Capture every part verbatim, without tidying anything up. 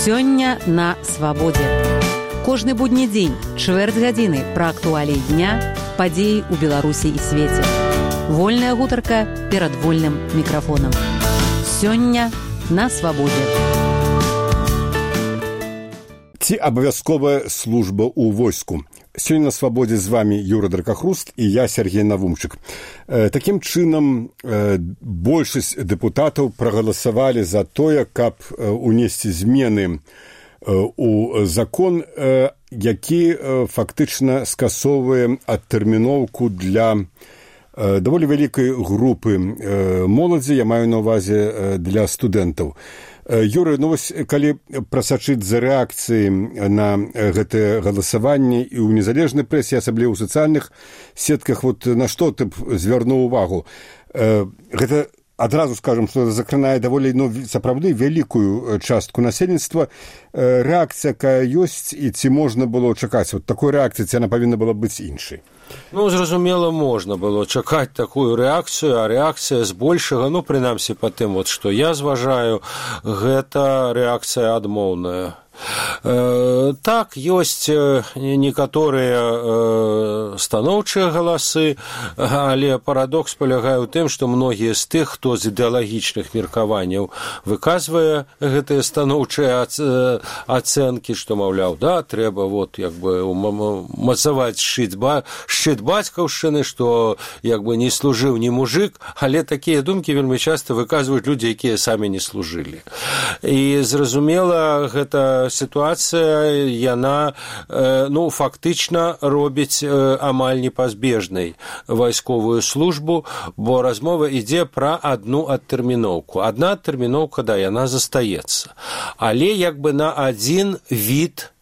Сёння на свабодзе. Кожны будні дзень, чвэрць гадзіны пра актуаліі дня, падзеі ў Беларусі і свеце. Вольная гутарка перад вольным мікрафонам. Сёння на свабодзе. Ці абавязковая служба ў войску. Сёння на свабодзе з вами Юра Дракахруст і я, Сергей Навумчык. Такім чынам, большасць дэпутатаў прагаласавалі за тое, каб унесці змены у закон, які фактычна скасоўвае адтэрміноўку для даволі вялікай групы моладзі, я маю на ўвазе для студэнтаў. Юрый, ну вось, калі прасачыць за рэакцыяй на гэтае галасаванне і ў незалежнай прэсе, асабліва ў сацыяльных сетках, вот на што ты б звярнуў увагу? Гэта адразу скажам, што закранае даволі, ну, сапраўды вялікую частку насельніцтва. Рэакцыя, якая ёсць, і ці можна было чакаць? Вот такой рэакцыі, ці яна павінна была быць іншай? Ну, зразумела, можна было чакаць такую рэакцыю, а рэакцыя збольшага, ну, прынамсі па тым, вот, што я зважаю, гэта рэакцыя адмоўная. Э, так, ёсць некаторыя э, станоўчыя галасы, але парадокс палягае ў тым, што многія з тых, хто з ідэалагічных меркаванняў выказвае гэтыя станоўчыя ацэнкі, што, маўляў, да, трэба вот, як бы, мацаваць шчыт, ба, шчыт бацькаўшчыны, што як бы не служыў ні мужик, але такія думкі вельмі часта выказваюць людзі, якія самі не служылі. І зразумела, гэта сітуацыя, яна, ну, фактычна робіць амаль непазбежнай вайсковую службу, бо размова ідзе пра адну адтэрміноўку. Адна адтэрміноўка, да, яна застаецца. Але як бы на адзін від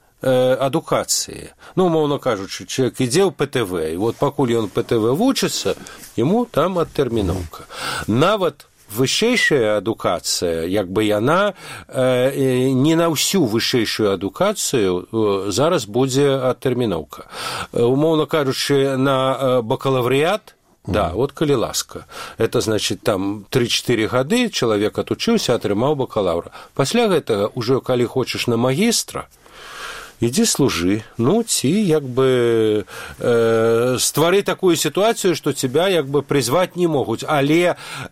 адукацыі. Ну, умоўна кажучы, чалавек ідзе ў пэ тэ вэ, і вот пакуль ён пэ тэ вэ вучыцца, яму там адтэрміноўка. Нават вышэйшая адукацыя, як бы яна э, не на ўсю вышэйшую адукацыю э, зараз будзе адтэрміноўка. Э, умоўна кажучы, на бакалаврыят, да, вот калі ласка. Это значит, там тры-чатыры гады чалавек адучыўся, атрымаў бакалаўра. Пасля гэтага, ужо калі хочаш на магістра, ідзі служы, ну, ці, як бы, э, ствары такую сітуацыю, што цябе, як бы, прызваць не могуць, але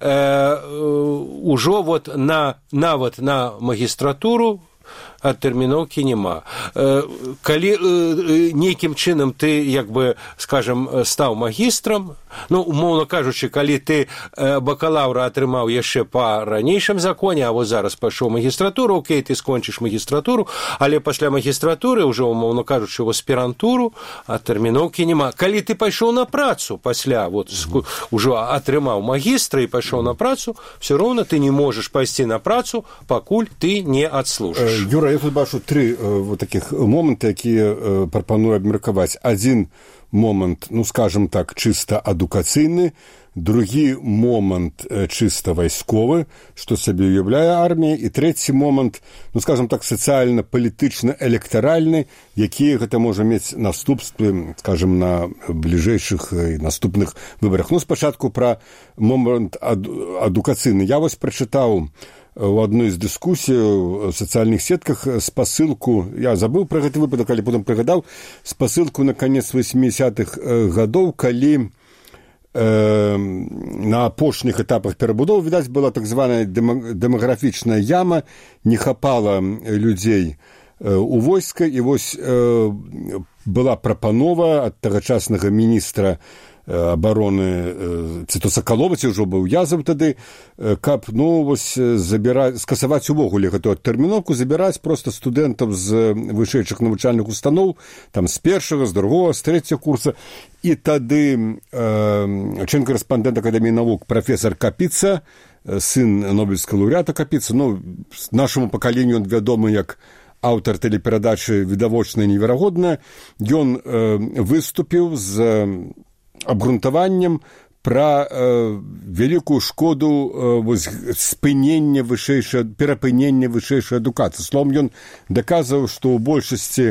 э, ужо вот на, нават на магістратуру адтэрміноўкі няма. Калі нейкім чынам ты, як бы, скажам, стаў магістрам, ну, умоўна кажучы, калі ты бакалаўра атрымаў яшчэ па ранейшым законе, а вот зараз пайшоў магістратуру, окей, ты скончыш магістратуру, але пасля магістратуры, ўжо, умоўна кажучы, ў аспірантуру, адтэрміноўкі няма. Калі ты пайшоў на працу пасля, вот, ўжо атрымаў магістра і пайшоў на працу, все роўна ты не можаш пайсці на працу, пакуль ты не адслужыш. Юра, я тут бачу тры э, вот таких моманты, якія э, прапаную абмеркаваць. Адзін момант, ну, скажем так, чыста адукацыйны, другі момант э, чыста вайсковы, што сабе уяўляе армія, і трэці момант, ну, скажем так, сацыяльна-палітычна-электаральны, якія гэта можа мець наступствы, скажем, на бліжэйшых і наступных выбарах. Ну, спачатку пра момант ад, адукацыйны. Я вось прачытаў у адной з дыскусій у сацыяльных сетках спасылку, я забыў пра гэты выпадак, але потым прыгадаў, спасылку на канец васьмідзесятых гадоў, калі э, на апошніх этапах перабудовы, відаць, была так званая дэмаграфічная яма, не хапала людзей э, у войска, і вось э, была прапанова ад тагачаснага міністра абароны, ці то Сакалова, ці ўжо быў Язаў тады, каб, ну, вось, забіраць, скасаваць увогуле гэтую адтэрміноўку, забіраць проста студэнтаў з вышэйшых навучальных устаноў, там, з першага, з другога, з трэцяга курса. І тады э, член-карэспандэнт Акадэміі навук прафесар Капіца, сын нобелевскага лаўрэата Капіца, ну, нашаму пакаленню ён вядомы як аўтар тэлеперадачы «Відавочна і неверагодна», ён э, выступіў з абгрунтаваннем пра э, вялікую шкоду э, вось, спынення вышэйшай, перапынення вышэйшай адукацыі. Словом, ён даказваў, што ў большасці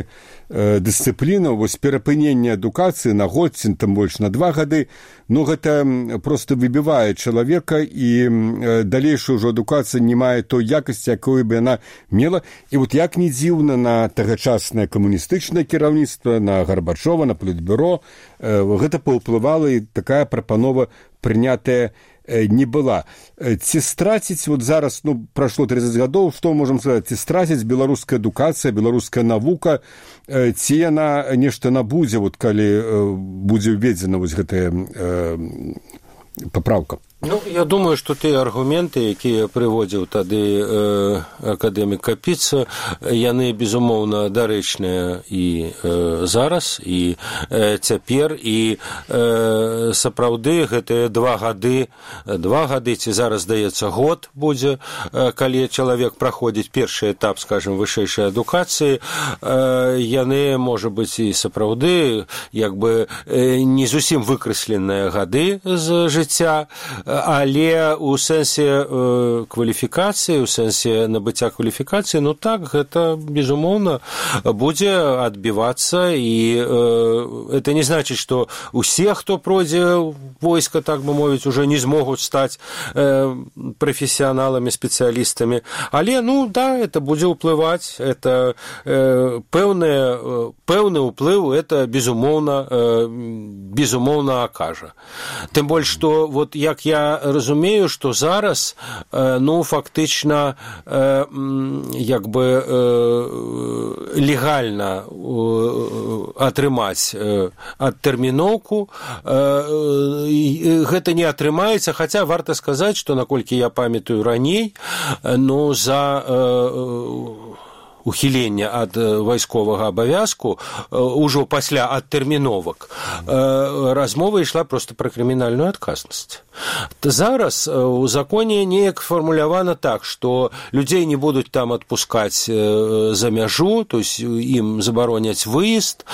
дысцыпліна, вось перапыненне адукацыі на год, ці там больш на два гады, ну гэта проста выбівае чалавека, і далейшая ўжо адукацыя не мае той якасці, якой бы яна мела. І вот як не дзіўна, на тагачаснае камуністычнае кіраўніцтва, на Гарбачова, на Палітбюро гэта паўплывала, і такая прапанова прынятая не была. Ці страціць, вот зараз, ну, прайшло тридцать гадоў, што можам сказаць, ці страціць беларуская адукацыя, беларуская навука, ці яна нешта набудзе, вот калі будзе введзена вось гэтая э, папраўка? Ну, я думаю, што тыя аргументы, якія прыводзіў тады э, акадэмік Капіца, яны, безумоўна, дарэчныя і э, зараз, і э, цяпер, і э, сапраўды гэтыя два гады, два гады, ці зараз, здаецца, год будзе, э, калі чалавек праходзіць першы этап, скажем, вышэйшай адукацыі, э, яны, можа быць, і сапраўды, як бы, э, не зусім выкрэсленыя гады з жыцця, але ў сэнсе э, кваліфікацыі, ў сэнсе набыцця кваліфікацыі, ну так, гэта, безумоўна, будзе адбівацца, і э, это не значыць, што усе, хто пройдзе войска, так бы мовіць, уже не змогуць стаць э, прафесіяналамі, спецыялістамі, але, ну, да, это будзе ўплываць, это э, пэўны, пэўны ўплыў, это, безумоўна, э, безумоўна акажа. Тым больш, што, вот, як я разумею, што зараз, ну, фактычна, як бы легальна атрымаць адтэрміноўку, гэта не атрымаецца, хаця варта сказаць, што, наколькі я памятаю раней, ну, за ухілення ад вайсковага абавязку ўжо пасля адтэрміновак размова ішла проста пра крымінальную адказнасць. Зараз у законе неяк фармулявана так, што людзей не будуць там адпускаць за мяжу, то есть ім забароняць выезд,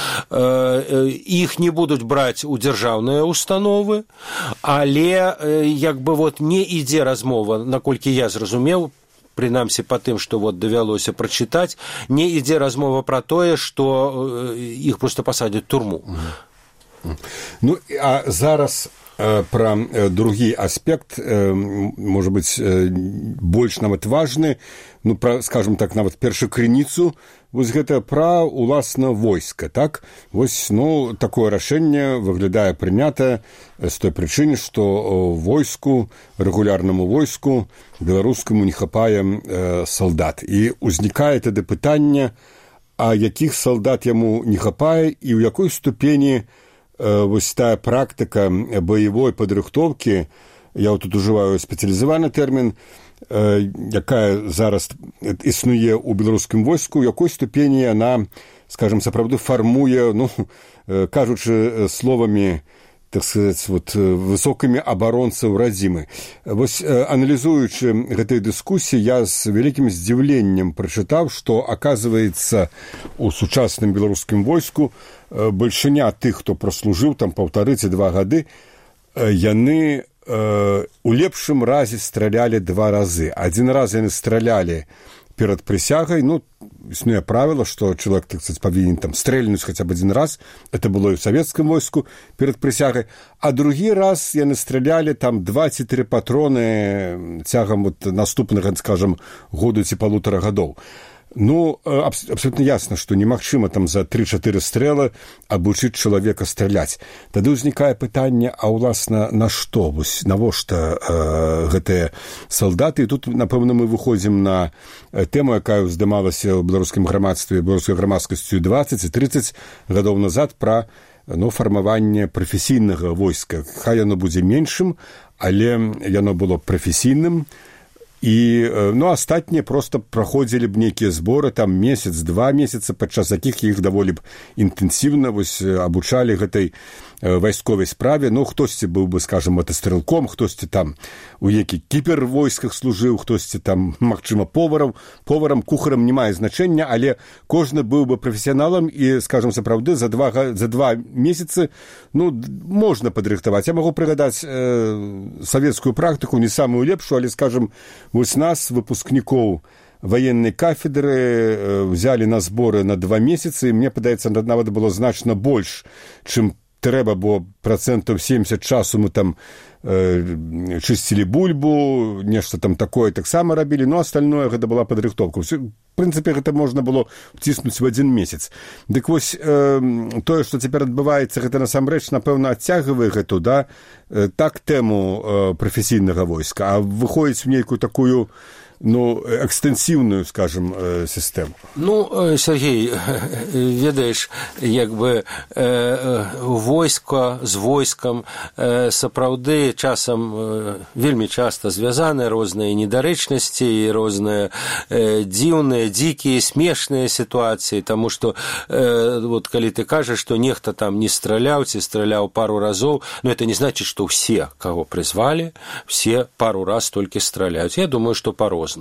іх не будуць браць у дзяржаўныя установы, але як бы вот не ідзе размова, наколькі я зразумеў, прынамсі па тым, што вот давялося прачытаць, не ідзе размова пра тое, што іх проста пасадзяць у турму. Ну, а зараз э, пра э, другі аспект, э, можа быць, э, больш нават важны, ну, пра, скажем так, нават першакрыніцу, вось гэта пра, уласна, войска, так? Вось, ну, такое рашэнне выглядае прынятае з той прычыны, што войску, рэгулярнаму войску, беларускаму не хапае э, салдат. І ўзнікае тады пытанне, а якіх салдат яму не хапае і ў якой ступені э, вось тая практыка баявой падрыхтоўкі, я вот тут ужываю спецыялізаваны тэрмін, якая зараз існуе ў беларускім войску, у якой ступені яна, скажем, сапраўды фармуе, ну, кажучы словамі, так сказаць, вот, высокімі абаронцаў радзімы. Вось, аналізуючы гэтай дыскусіі, я з вялікім здзіўленнем прачытаў, што, аказваецца, у сучасным беларускім войску бальшыня тых, хто праслужыў там паўтары ці два гады, яны у лепшым разе стралялі два разы. Адзін раз яны стралялі перад прысягай, ну, існуе правіла, што чалавек, так сказаць, павінен там стрэльнуць хаця б адзін раз, это было і ў савецкім войску перад прысягай, а другі раз яны стралялі там два ці тры патроны цягам вот наступнага, скажам, году ці палутара гадоў. Ну, абс- абсолютно ясно, што немагчыма там за тры-чатыры стрэлы абучыць чалавека страляць. Тады ўзнікае пытанне, а ўласна на што, вось, навошта э, гэтыя салдаты? І тут, напэўна, мы выходзім на тэму, якая здымалася ў беларускім грамадстве, беларускай грамадскасцю дваццаць і трыццаць гадоў назад пра, ну, фармаванне прафесійнага войска. Хай яно будзе меншым, але яно было прафесійным. І, ну, астатнія проста праходзілі б нейкія зборы, там месяц, два месяцы, падчас якіх іх даволі б інтэнсіўна вось абучалі гэтай вайсковай справе. Ну, хтосьці быў бы, скажем, матастрэлком, хтосьці там у які кібервойсках служыў, хтосьці там, магчыма, поварам, поварам, кухарам не мае значэння, але кожны быў бы прафесіяналам і, скажем, сапраўды, за два, за два месяцы, ну, можна падрыхтаваць. Я магу прыгадаць э, савецкую практыку, не самую лепшую, але, скажем, вось нас, выпускнікоў военной кафедры взяли на сборы на два месяца, и мне падаецца, нават было значна больш, чым трэба, бо процентаў семьдесят часу мы там э, чысцілі бульбу, нешта там такое таксама рабілі, но остальное гэта была падрыхтоўка. В прынцыпе, гэта можна было вціснуць в адзін месяц. Дык вось э, тое, што цяпер адбываецца, гэта насамрэч, напэўна, адцягвае гэту, да, э, так тэму э, прафесійнага войска, а выходзіць в нейкую такую, ну, экстэнсіўную, скажем, э, сістэму. Ну, Сергей, ведаеш, як бы э, войска з войскам э, сапраўды часам э, вельмі часта звязаны розныя недарэчнасці і розныя э, дзіўныя, дзікія, смешныя сітуацыі, таму што э, вот калі ты кажаш, што нехта там не страляў ці страляў пару разоў, но это не значит, што ўсе, каго прызвалі, все пару раз толькі страляюць. Я думаю, што по-рознаму.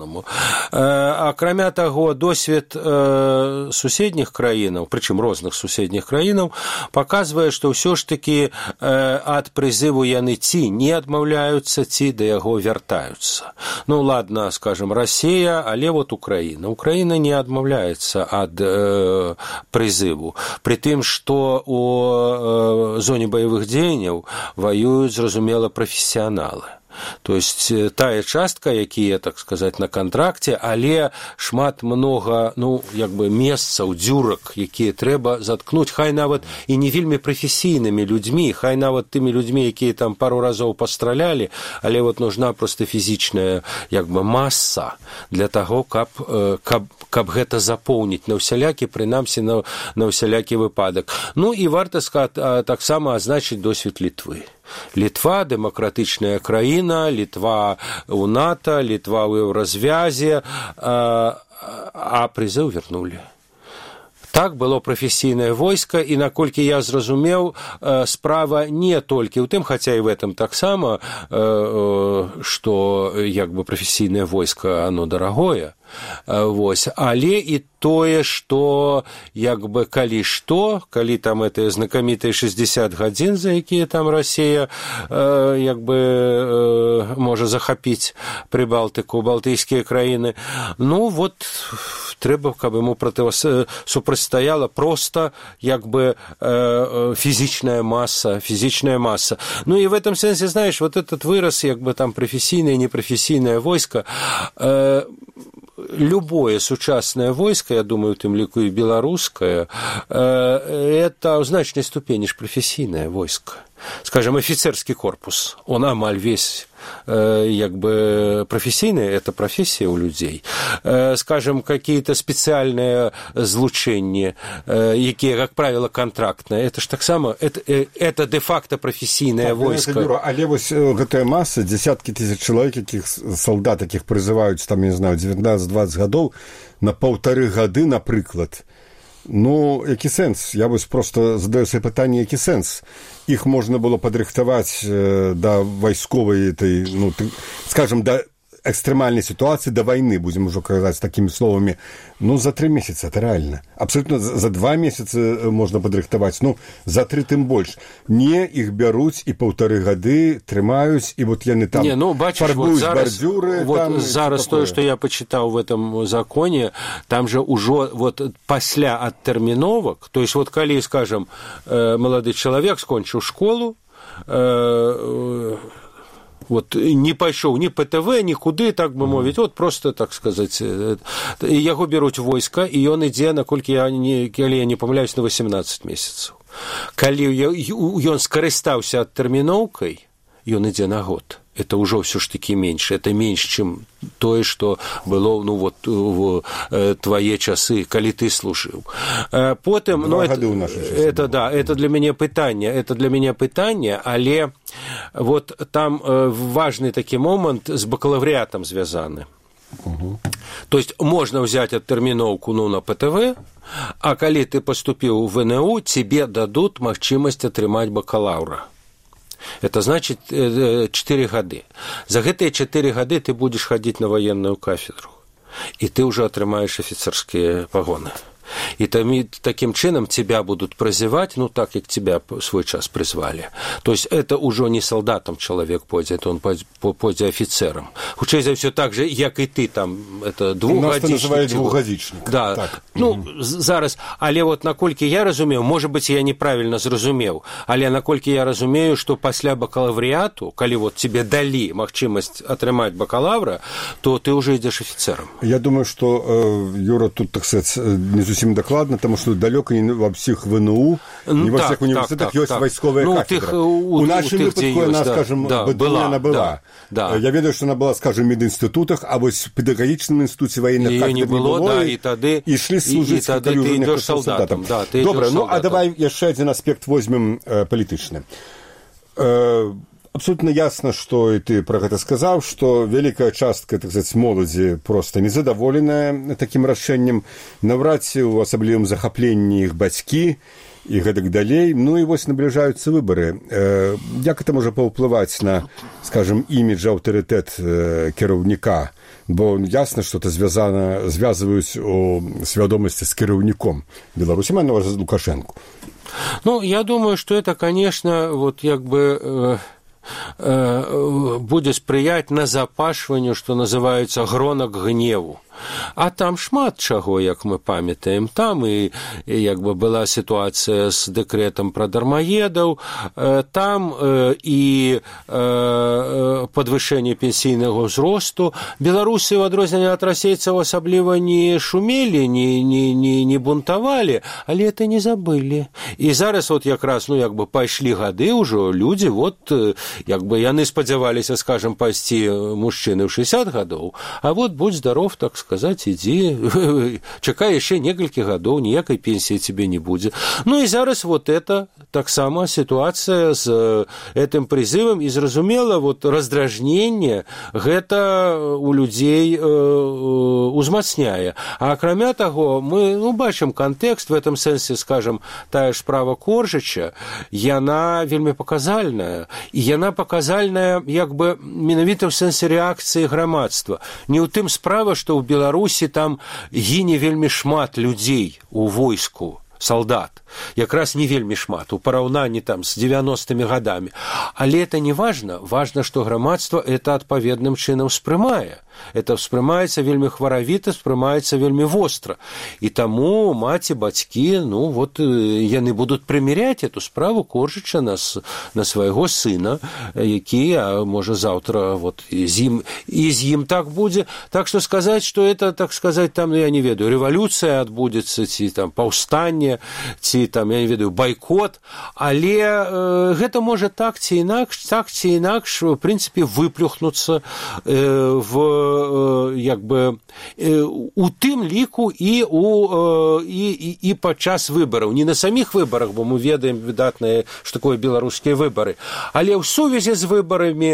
Акрамя таго, досвед э, суседніх краінаў, прычым розных суседніх краінаў, паказвае, што ўсё ж такі э, ад прызыву яны ці не адмаўляюцца, ці да яго вяртаюцца. Ну, ладно, скажем, Расія, але вот Украіна. Украіна не адмаўляецца ад э, прызыву. Пры тым, што у э, зоне баявых дзеянняў ваююць, зразумела, прафесіяналы. То есть тая частка, якія, так сказать, на контракце, але шмат много, ну, як бы месцаў, дзюрак, якія трэба заткнуць, хай нават і не вельмі прафесійнымі людзьмі, хай нават тымі людзьмі, якія там пару разоў пастралялі, але вот нужна просто фізічная, як бы, маса для таго, каб, каб, каб гэта запоўніць на ўсялякі, прынамсі на, на ўсялякі выпадак. Ну і варта таксама азначыць досвед Літвы. Літва – дэмакратычная краіна, Літва у НАТО, Літва ў еўразвязе, а прызыў вярнулі. Так было прафесійнае войска, і наколькі я зразумеў, справа не толькі ў тым, хаця і в этом таксама, што як бы прафесійнае войска, оно дарагое, вось, але і тое, што як бы калі што, калі там это знакамітыя шестьдесят гадзін, за якія там Расія як бы можа захапіць Прыбалтыку, балтыйскія краіны, ну вот трэба, каб ему супрацьстаяла просто як бы фізічная масса, фізічная масса. Ну и в этом сенсе, знаешь, вот этот выраз, як бы там професійнае, непрофесійнае войска, любое сучаснае войска, я думаю, у тым ліку і беларускае, это ў значнай ступені ж прафесійнае войска. Скажем, офицерский корпус, он амаль весь як бы профессийный, это профессия у людей. Скажем, какие-то специальные злучения, якія, как правило, контрактные, это ж так само, это, это де-факто профессийное войско. Але вось гэтая масса, десятки тысяч человек, якіх солдат, якіх призываюць, там, я не знаю, девятнадцать-двадцать гадоў, на паўтары гады, напрыклад, ну, які сэнс? Я вось просто задаю себе пытанне, які сэнс? Іх можна было падрыхтаваць э, да вайсковай этой, ну, ты, скажем, да экстремальной ситуации, до войны, будем уже казаць такими словами, ну, за три месяца, это реально. Абсолютно за два месяца можно падрыхтаваць, ну, за три тым больш. Не, іх бяруць і паўтары гады трымаюць, і вот яны там не, ну, бачиш, фарбуюць вот бардзюры. Вот там, зараз тое, што я почитал в этом законе, там же ужо вот пасля адтэрміновак, то есть вот калі, скажем, малады чалавек скончыў школу, вот не пайшоў ні ПТВ, нікуды, так бы мовіць, вот просто, так сказаць, яго бяруць войска, і ён ідзе, наколькі я не, калі я не памыляюсь, на восемнадцать месяцаў. Калі ён скарыстаўся адтэрміноўкай, ён ідзе на год. Это ўжо ўсё ж такі менш, это менш, чым тое, што было, ну, вот, в твае часы, калі ты служыў. Потым, ну, это, это, да, это для мяне пытанне, это для мяне пытанне, але вот там важны такі момант з бакалаўрыятам звязаны. Угу. То есть можно взять адтэрміноўку, ну, на ПТВ, а калі ты поступіў в ВНУ, тебе дадут магчымасць атрымаць бакалаўра. Это значит четыре гады. За гэтыя четыре гады ты будешь ходить на военную кафедру, и ты уже атрымаешь офицерские погоны. И там, и таким чином тебя будут прозевать, ну, так, как тебя в свой час призвали. То есть это уже не солдатом человек пойдет, он пойдет офицером. Хутчэй за все так же, як и ты, там, это двухгодичник. У нас это называют двухгодичник. Да, так. Ну, mm-hmm. зараз, але вот наколькі я разумею, может быть, я неправильно зразумеў, але наколькі я разумею, что пасля бакалаврыяту, калі вот тебе дали магчымасць атрымаць бакалавра, то ты уже идешь офицером. Я думаю, что э, Юра тут, так сказать, не совсем докладно, потому что далеко не во всех ВНУ, ну, не во так, всех университетах так, есть так, войсковая ну, кафедра. Тых, у, у нашей выпадку она, да, скажем, да, была, она была. Да, да. Я ведаю, что она была, скажем, в мединститутах, а вот в педагогическом институте военных кафедр не было, было, да, и, и, тады, и шли служить и, и тады ты идешь солдатом. Да, ты Добре, ну, солдатом. а давай еще один аспект возьмем э, политичный. Э, Абсолютно ясно, что и ты про это сказал, что великая частка, так сказать, молоди просто незадоволеная таким решением, наврать у особливым захоплении их батьки и гэтак далей. Ну и вот наближаются выборы. Э, як это может повпливать на, скажем, имидж, авторитет э, кіраўніка? Бо ясно, что это звязано, звязываюсь о свядомости с кіраўніком Беларуси, маю на увазі Лукашенко. Ну, я думаю, что это, конечно, вот как бы... Э... будзе спрыяць назапашванню, што называецца гронак гневу. А там шмат чаго, як мы памятаем. Там і, і як бы была сітуацыя з дэкрэтам пра дармаедаў, там і падвышэнне пенсійнага ўзросту. Беларусы, в адрозненне ад расейцаў, асабліва не шумелі, не, не, не, не бунтавалі, але это не забылі. І зараз вот якраз, ну, як бы пайшлі гады ўжо, людзі, вот, як бы яны спадзяваліся, скажем, пайсці мужчыны ў шэсцьдзесят гадоў, а вот будь здаров, так сказать, иди, чакай еще несколько годов, никакой пенсии тебе не будет. Ну и зараз вот это, так само ситуация с этим призывом, и зразумела, вот раздражнение, это у людей э, узмацняе. А акрамя того, мы, ну, бачим контекст, в этом сенсе, скажем, тая ж справа Коржыча, яна вельмі паказальная, и яна паказальная, як бы, менавіта в сенсе реакции грамадства. Не ў тым справа, что ў Беларусі там гіне вельмі шмат людзей у войску, солдат. Якраз не вельмі шмат, у параўнанні там з девяностымі гадамі. Але это не важно. Важно, что грамадства это адпаведным чынам спрымае. Это ўспрымаецца вельмі хваравіта, ўспрымаецца вельмі востра. І таму маці, бацькі, ну, вот яны будуць прыміряць эту справу Коржыча на, на свайго сына, які, а можа, заўтра вот, і, з ім, і з ім так будзе. Так што сказаць, што это, так сказаць, там, я не ведаю, рэвалюцыя адбудзецца, ці там паўстанне, ці там, я не ведаю, байкот, але э, гэта можа так ці інакш, так ці інакш, в прынцыпе, выплюхнуцца э, в як бы у тым ліку і у і, і, і падчас выбараў, не на саміх выбарах, бо мы ведаем выдатнае, што такое беларускія выбары, але ў сувязі з выбарамі,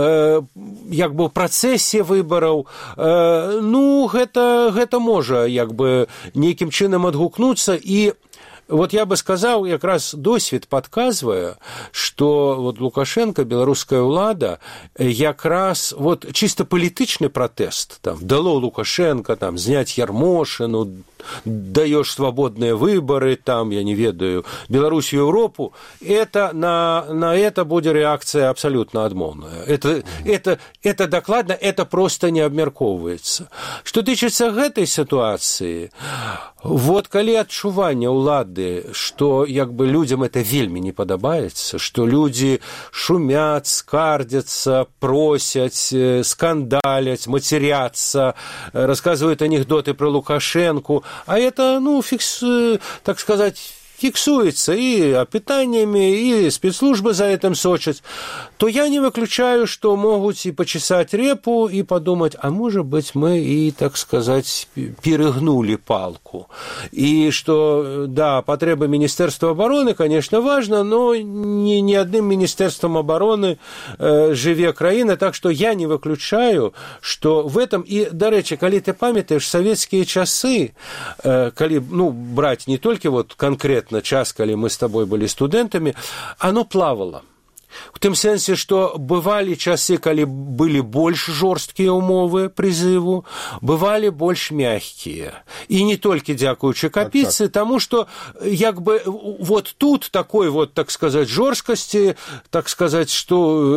як бы ў працэсе выбараў, ну гэта гэта можа як бы нейкім чынам адгукнуцца. І вот я бы сказал, как раз досвед подказывая, что вот Лукашенко, белорусская улада, как раз вот чисто политичный протест, там, дало Лукашенко, там, снять Ярмошину, даешь свободные выборы, там, я не ведаю, Беларусь и Европу, это на, на это будет реакция абсолютно адмоўная. Это, это, это докладно, это просто не абмяркоўваецца. Что тычыцца гэтай ситуации, вот калі адчуванне ўлады, что як бы людям это вельмі не падабаецца, что люди шумят, скардзяцца, просяць, скандаляць, матеряцца, рассказывают анекдоты про Лукашенко, а это, ну, фикс, так сказать, фиксуется и опытаниями, и спецслужбы за этим сочат, то я не выключаю, что могут и почесать репу, и подумать, а может быть, мы и, так сказать, перегнули палку. И что, да, потреба Министерства обороны, конечно, важна, но ни, ни одним Министерством обороны э, живе краина, так что я не выключаю, что в этом, и, до речи, коли ты памятаешь, советские часы, э, коли, ну, брать не только вот конкретно час, когда мы с тобой были студентами, оно плавало. У тым сэнсе, што бывалі часы, калі былі больш жорсткія ўмовы прызыву, бывалі больш мягкія. І не толькі дзякуючы капіцы, так, так. Таму што як бы вот тут такой вот, так сказаць, жорсткасці, так сказаць, што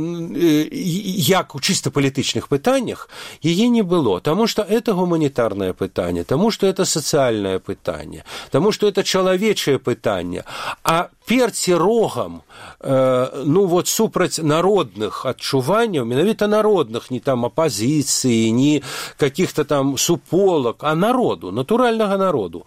як у чыста палітычных пытаннях яе не было, таму што это гуманітарнае пытанне, таму што это сацыяльнае пытанне, таму што это чалавечае пытанне. А перці рогам, э, ну вот супраць народных адчуванняў, менавіта народных, не там апазіцыі, не каких-то там суполак, а народу, натуральнага народу.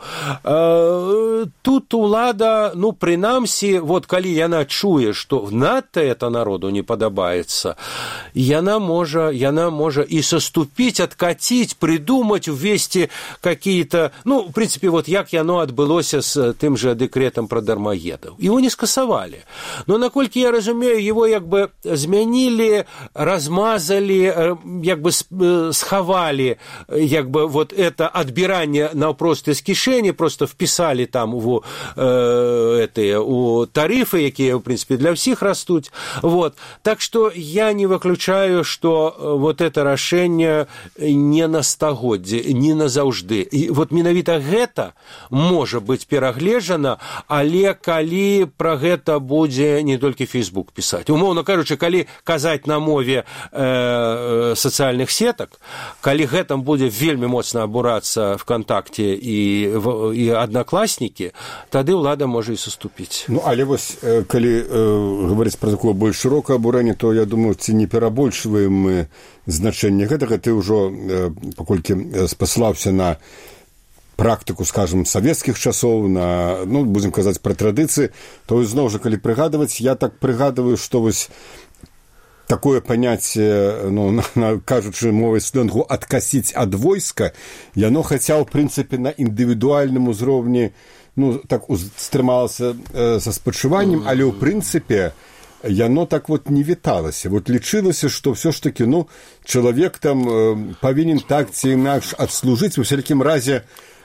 Э, тут улада, ну, прынамсі, вот калі яна чуе, што надта это народу не падабаецца, яна можа, яна можа і саступіць, адкаціць, придумаць, увесці какие-то, ну, в принципе, вот як яно адбылося з тым жа дэкрэтам пра дармаедаў. Его не скасавалі. Но, наколькі я разумею, его як бы змянілі, размазалі, як бы схавалі, як бы вот это адбіранне наўпрост з кішэні, просто впісалі там у, э, этыя, у тарифы, якія, в принципе, для всіх растуць. Вот. Так что я не выключаю, что вот это рашэнне не на стагоддзе, не назаўжды. І вот менавіта гэта можа быць перагледжана, але калі пра гэта будзе не толькі Facebook пісаць. Умоўна кажучы, калі казаць на мове э, сацыяльных сетак, калі гэтым будзе вельмі моцна абурацца ВКонтакте і, і Аднакласнікі, тады ўлада можа і саступіць. Ну, але вось, калі э, гаварыць пра такое больш шырокае абурэнне, то, я думаю, ці не перабольшваем мы значэнне гэтага. Ты ўжо, э, паколькі спаслаўся на практыку, скажем, савецкіх часоў, на, ну, будзем казаць пра традыцыі, то зноў жа, калі прыгадваць, я так прыгадваю, што вось такое паняцце, ну, на, на, кажучы мовай сленгу, адкасіць ад войска, яно хаця, ў прынцыпе, на індывідуальным узроўні, ну, так стрымалася э, са спачуваннем, але ў прынцыпе яно так вот не віталася. Вот лічылася, што ўсё ж такі, ну, чалавек там э, павінен так ці інакш адслужыць, у всякім разе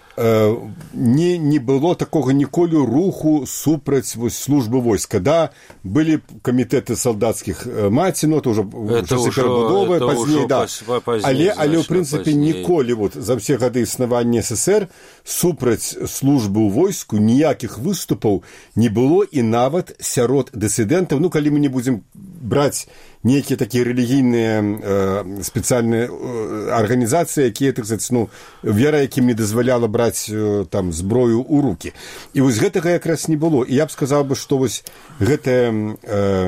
не, не было такого ніколі руху супраць вось, службы войска. Да, былі камітэты салдацкіх маці, ну, это ўжо часы перабудовы, пазней, да. Пазней, але, але, ў прынцыпе, ніколі вот, за ўсе гады існавання СССР супраць службы ў войску ніякіх выступаў не было, і нават сярод дысідэнтаў, ну, калі мы не будзем браць некие такие релігійныя э, спецыяльныя э, арганізацыі, якія, так сказаць, ну, вера якім не дазваляла браць э, там зброю ў рукі. І вось гэтага якраз не было. І я б сказаў бы, што вось гэтае э,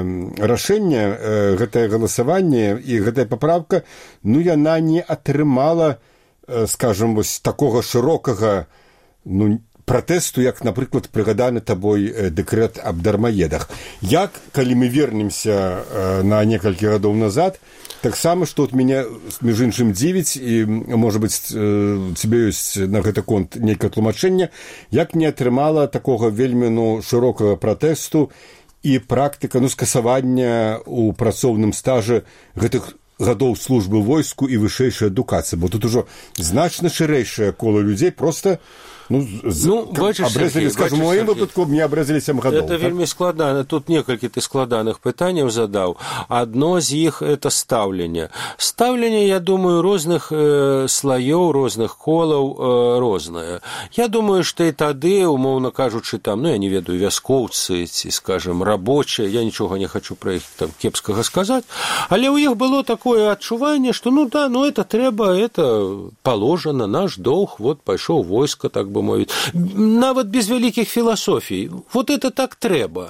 рашэнне, э, гэтае галасаванне і гэтая папраўка, ну, яна не атрымала, э, скажем, вось такога шырокага, ну, пратэсту, як, напрыклад, прыгаданы табой дэкрэт аб дармаедах. Як, калі мы вернемся на некалькі гадоў назад, таксама, што от мяне, між іншым, дзівіць, і, можа быць, цябе ёсць на гэты конт нейкае тлумачэнне, як не атрымала такога вельмі, ну, шырокага пратэсту і практыка, ну, скасавання ў працоўным стажы гэтых гадоў службы войску і вышэйшай адукацыі, бо тут ужо значна шырэйшае кола людзей проста ну, ну бачыш, абрэзалі, скажем, у маім выпадку мне абрэзалі сем гадоў. Это так? Вельмі складана. Тут некалькі ты складаных пытанняў задаў. Адно з іх это стаўленне. Стаўленне, я думаю, розных э, слаёў, розных колаў э, рознае. Я думаю, што і тады, умоўна кажучы, там, ну, я не ведаю, вяскоўцы ці, скажем, рабочыя, я нічога не хачу пра іх там кепскага сказаць, але ў іх было такое адчуванне, што, ну, да, ну, это трэба, это положено, наш доўг, вот, пайшоў войска, так бы мовіць, нават без вялікіх філасофій. Вот это так трэба.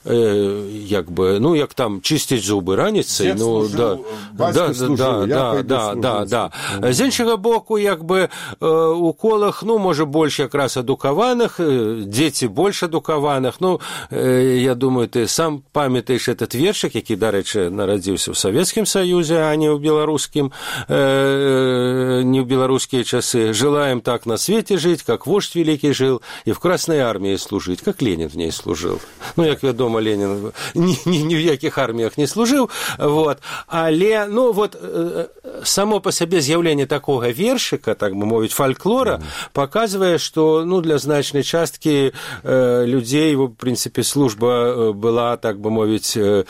Э, як бы, ну, як там чысціць зубы раніцай, ну, да, да, да, да, да, да, да, да. З іншага боку, як бы, у колах, ну, можа, больш якраз адукаваных, дзеці больш адукаваных, ну, я думаю, ты сам памятаеш этот вершык, які, дарэчы, нарадзіўся ў Савецкім Саюзе, а не ў беларускім, э, не ў беларускія часы. Желаем так на свете жить, как вождь великий жил, и в Красной армии служить, как Ленин в ней служил. Ну, як вядома, Ленин ни, ни, ни в якіх арміях не служил, вот. Але, ну, вот, само по сабе з'яўленне такога вершыка, так бы мовіць, фальклора, mm-hmm. показвае, што ну, для значнай часткі э, людзей, в прынцыпе, служба была, так бы мовіць, э,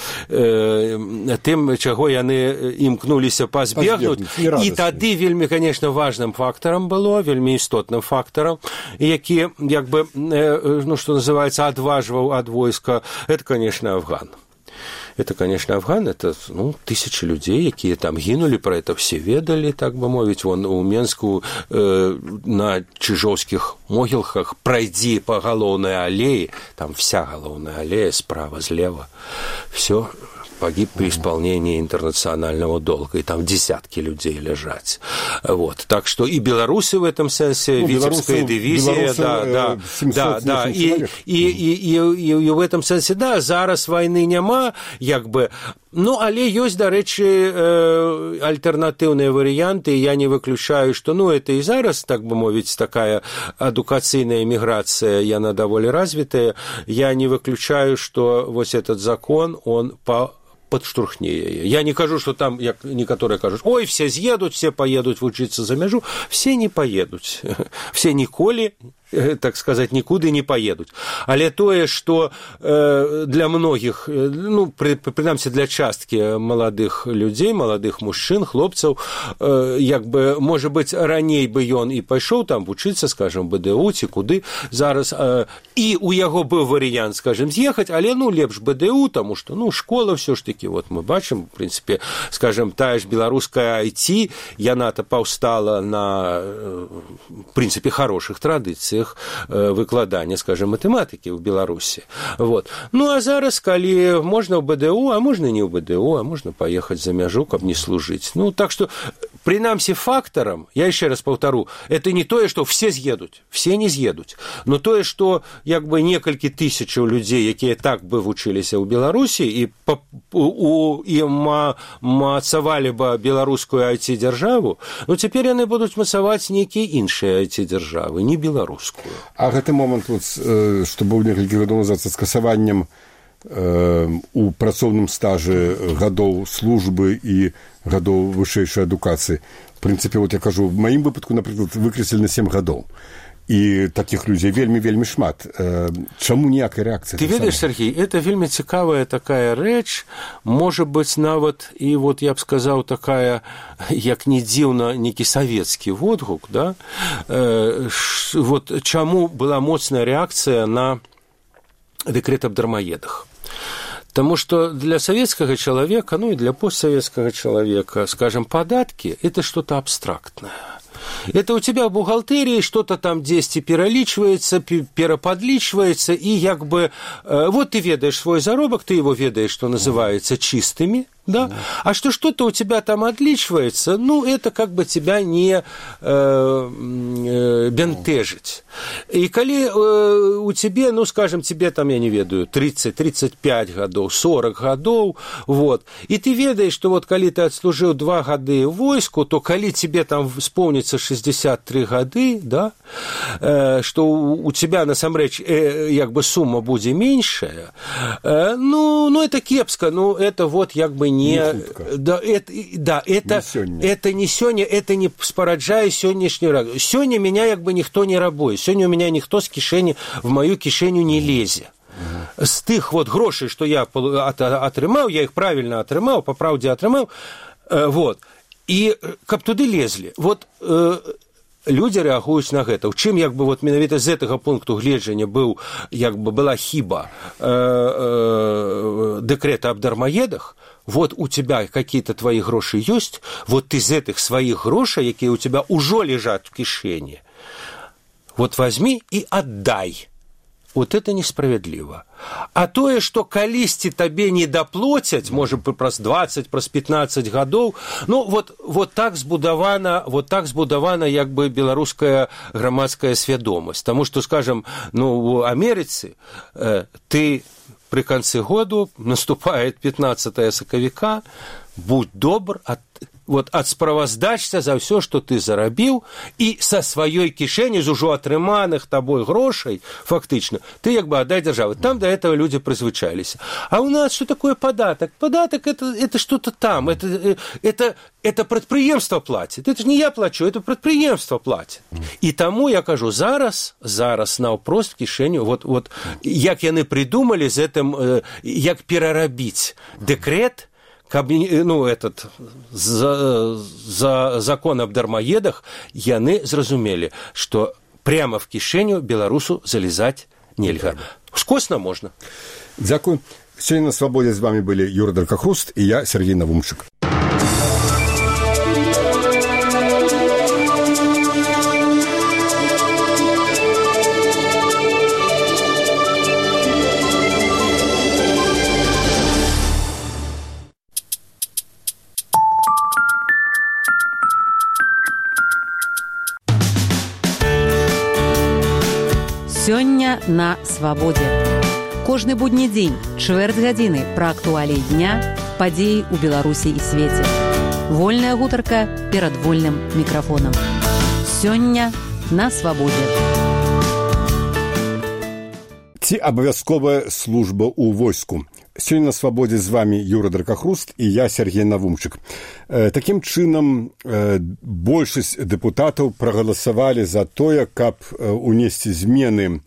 э, тым, чаго яны імкнуліся пазбегнуць. І тады вельмі, конечно, важным фактарам было, вельмі істотным фактарам, які, як бы, э, ну, што называецца, адважваў ад войска, это, конечно, Афган. Это, конечно, Афган, это ну, тысячи людей, якія там гинули, про это все ведали, так бы мовить. Вон у Менску э, на Чижовских могилках пройди по Галоўнай аллее, там вся Галоўная аллея справа, слева, все погиб при исполнении интернационального долга, и там десятки людей лежать. Вот. Так что и белорусы в этом sense, ну, Витебская дивизия, да, да, да, да, и, и, и, и, и, и в этом sense, да, зараз войны няма, як бы, ну, але ёсць, дарэчы, э, альтэрнатыўныя варыянты, я не выключаю, што, ну, это і зараз, так бы мовіць, такая адукацыйная міграцыя, яна даволі развітая, я не выключаю, што вось этот закон, он по подштурхне яе. Я не кажу, что там, як некоторые кажут, ой, все съедут, все поедут учиться за мяжу. Все не поедут. Все ніколі, так сказать, нікуды не поедут. Але тое, что э, для многих, ну, при, принамсі для часткі маладых людзей, маладых мужчын, хлопцаў, э, як бы, может быть, раней бы ён і пайшоў там вучыцца, скажем, БДУ ці куды зараз, э, і у яго быў варыянт, скажем, з'ехаць, але, ну, лепш БДУ, тому что, ну, школа все ж таки, вот мы бачым, в принципе, скажем, тая ж беларуская ай ти, яна-то паўстала на, в принципе, хороших традыцыях выкладання, скажем, матэматыкі ў Беларусі. Вот. Ну, а зараз, калі можна ў БДУ, а можна не ў БДУ, а можна паехаць за мяжу, каб не служыць. Ну, так что, принамсі фактарам, я еще раз повторю, это не тое, что все съедут, все не съедут, но тое, что, як бы, некалькі тысячаў людзей, якія так бы вучыліся ў Беларусі і, у, і мацавалі бы беларускую ай ти-дзяржаву, ну, цяпер яны будуць мацаваць нейкія іншыя ай ти-дзяржавы, не беларускую. А гэты момант, вот, што быў некалькі гадоў назад са скасаваннем э, у працоўным стажы гадоў службы і гадоў вышэйшай адукацыі, в прынцыпе, вот я кажу, в маім выпадку, напрыклад, выкрэслілі на сем гадоў. І таких людей вельмі-вельмі шмат. Чаму ніякай рэакцыі? Ты ведаеш, Сергей, это вельмі цікавая такая рэч, можа быць нават, і вот я б сказаў, такая, як не дзіўна, некі савецкі водгук, да? Э, ш, вот чаму была моцная рэакцыя на дэкрэт аб дармаедах? Потому что для советского человека, ну и для постсоветского человека, скажем, податки – это что-то абстрактное. Это у тебя в бухгалтерии что-то там десять пералічваецца, перападлічваецца, и як бы, э, вот ты ведаешь свой заробок, ты его ведаешь, что называется, чистыми, да? Да. А что что-то у тебя там отличивается, ну, это как бы тебя не э, э, бентежить. И коли э, у тебя, ну, скажем, тебе там, я не ведаю, тридцать тридцать пять годов, сорок годов, вот, и ты ведаешь, что вот коли ты отслужил два года в войску, то коли тебе там исполнится шестьдесят три годы, да, э, что у, у тебя, насамрэч, э, як бы сумма будет меньшая, э, ну, ну, это кепска, ну, это вот як бы не... Не да, это, да, это, не это не сёння, это не спараджае сённяшні рак. Сёння меня як бы ніхто не рабуе. Сёння у меня ніхто з кішэні в мою кішэню не лезе. Угу. З тых вот грошай, што я атрымаў, я іх правільна атрымаў, па праўдзе атрымаў, вот. І каб туды лезлі. Вот людзі рэагуюць на гэта. У чым як бы вот менавіта з гэтага пункту гледжання быў, як бы была хіба э, э, дэкрэта аб дармаедах, вот у тебя какие-то твои гроши есть, вот ты из этих своих грошей, якія у тебя уже лежат в кишэне, вот возьми и отдай. Вот это несправедливо. А тое, што калісьці табе не даплоцяць, можа, праз двадцать, праз пятнадцать гадоў, ну, вот, вот так збудавана, вот так збудавана, як бы, беларуская грамадская свядомасць. Таму што, скажем, ну, у Амерыцы э, ты при конце года наступает пятнадцатое сакавіка, будь добр, ад, вот, адсправаздачся за ўсё, што ты зарабіў, і са сваёй кішэні, з ужо атрыманых табой грошай, фактычна, ты як бы аддай дзяржаве. Там до этого люди призвычайліся. А у нас что такое податок? Податок это, это что-то там, это, это, это прадпрыемства платит. Это же не я плачу, это прадпрыемства платит. І таму я кажу, зараз, зараз наўпрост кішэню, вот, вот, як яны придумали з гэтым, як перарабіць дэкрэт, ну, этот за, за закон об дармоедах, яны зразумелі, что прямо в кишеню беларусу залезать нельга. Скосна можно. Дякую. Сегодня на «Свободе» с вами были Юра Дракохруст и я, Сергей Навумчик. Сёння на «Свободе». Кожны будні дзень, чвэрць гадзіны пра актуаліі дня, падзеі ў Беларусі і свеце. Вольная гутарка перад вольным мікрафонам. Сёння на «Свободе». Ці абавязковая служба ў войску. Сёння на «Свободе» з вами Юра Дракохруст і я, Сергей Навумчик. Такім чынам, большасць дэпутатаў прагаласавалі за тое, каб унесці змены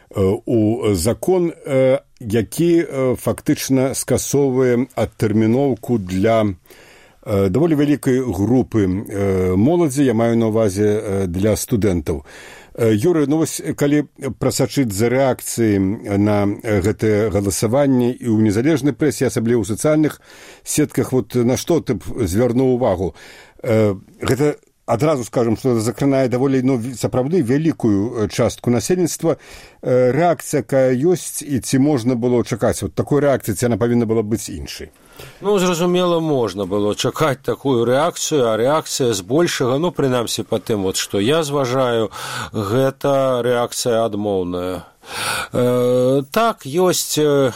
у закон, які фактычна скасоўвае адтэрміноўку для даволі вялікай групы моладзі, я маю на ўвазе для студэнтаў. Юрый, ну вось, калі прасачыць за рэакцыяй на гэтае галасаванне і ў незалежнай прэсе, асабліва ў сацыяльных сетках, вот на што ты б звярнуў увагу? Гэта адразу скажам, што закранае даволі, ну, сапраўды вялікую частку насельніцтва. Рэакцыя, якая ёсць, і ці можна было чакаць вот такой рэакцыі, ці яна павінна была быць іншай? Ну, зразумела, можна было чакаць такую рэакцыю, а рэакцыя збольшага, ну, прынамсі па тым, вот, што я зважаю, гэта рэакцыя адмоўная. Э, так, ёсць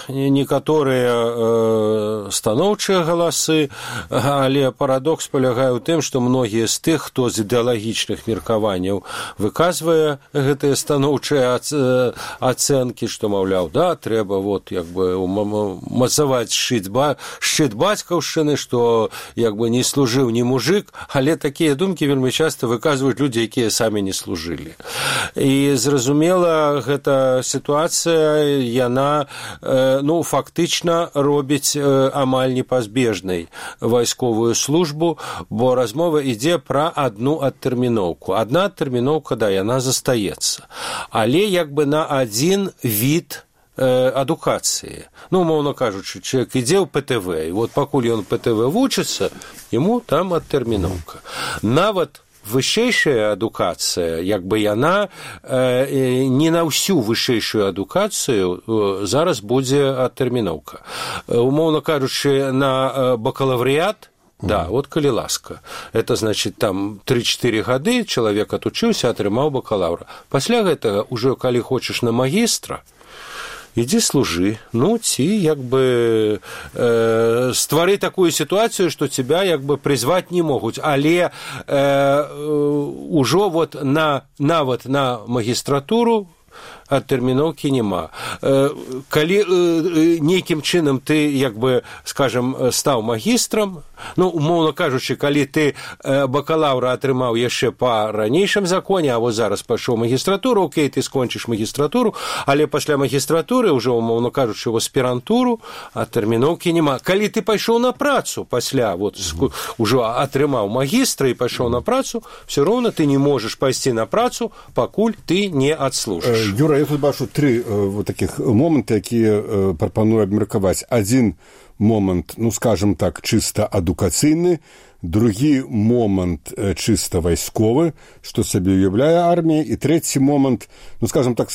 некаторыя э, станоўчыя галасы, але парадокс палягае ў тым, што многія з тых, хто з ідэалагічных меркаванняў выказвае гэтыя станоўчыя ацэнкі, што, маўляў, да, трэба вот, як бы, мацаваць шчыт, ба, шчыт бацькаўшчыны, што як бы не служыў ні мужик, але такія думкі вельмі часта выказваюць людзі, якія самі не служылі. І зразумела, гэта сітуацыя, яна, ну, фактычна робіць амаль непазбежнай вайсковую службу, бо размова ідзе пра адну адтэрміноўку. Адна адтэрміноўка, да, яна застаецца. Але як бы на адзін від адукацыі. Ну, умоўна кажучы, чалавек ідзе ў пэ тэ вэ, і вот пакуль ён пэ тэ вэ вучыцца, яму там адтэрміноўка. Нават вышэйшая адукацыя, як бы яна э, не на ўсю вышэйшую адукацыю э, зараз будзе адтэрміноўка. Э, умоўна кажучы, на э, бакалаврыят, да, вот калі ласка. Это значит, там тры-чатыры гады чалавек атучыўся, атрымаў бакалаўра. Пасля гэтага, ужо калі хочаш на магістра, ідзі служы, ну, ці, як бы, э, ствары такую сітуацыю, што тебя, як бы, прызваць не могуць, але э, ужо вот на, нават на магістратуру адтэрміноўкі няма. Калі нейкім чынам ты, як бы, скажам, стаў магістрам, ну, умоўна кажучы, калі ты бакалаўра атрымаў яшчэ па ранейшым законе, а вот зараз пайшоў магістратуру, окей, ты скончыш магістратуру, але пасля магістратуры, ўжо, умоўна кажучы, ў аспірантуру, адтэрміноўкі няма. Калі ты пайшоў на працу пасля, вот, ўжо атрымаў магістра і пайшоў на працу, все роўна ты не можаш пайсці на працу, пакуль ты не адслужыш. Юра, я тут бачу тры э, вот таких моманты, якія э, прапаную абмеркаваць. Адзін момант, ну, скажем так, чыста адукацыйны, другі момант э, чыста вайсковы, што сабе уяўляе армія, і трэці момант, ну, скажем так,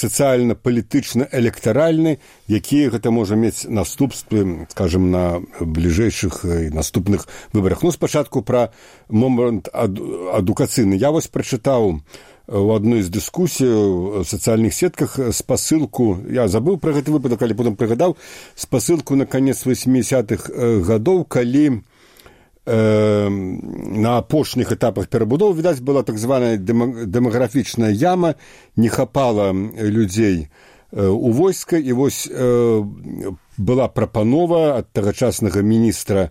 сацыяльна-палітычна-электаральны, якія гэта можа мець наступствы, скажем, на бліжэйшых і наступных выбарах. Ну, спачатку пра момант ад, адукацыйны. Я вось прачытаў у адной з дыскусій у сацыяльных сетках спасылку, я забыў пра гэты выпадак, але потым прыгадаў, спасылку на канец восьмідзесятых гадоў, калі на апошніх этапах перабудовы, відаць, была так званая дэмаграфічная яма, не хапала людзей у войска, і вось была прапанова ад тагачаснага міністра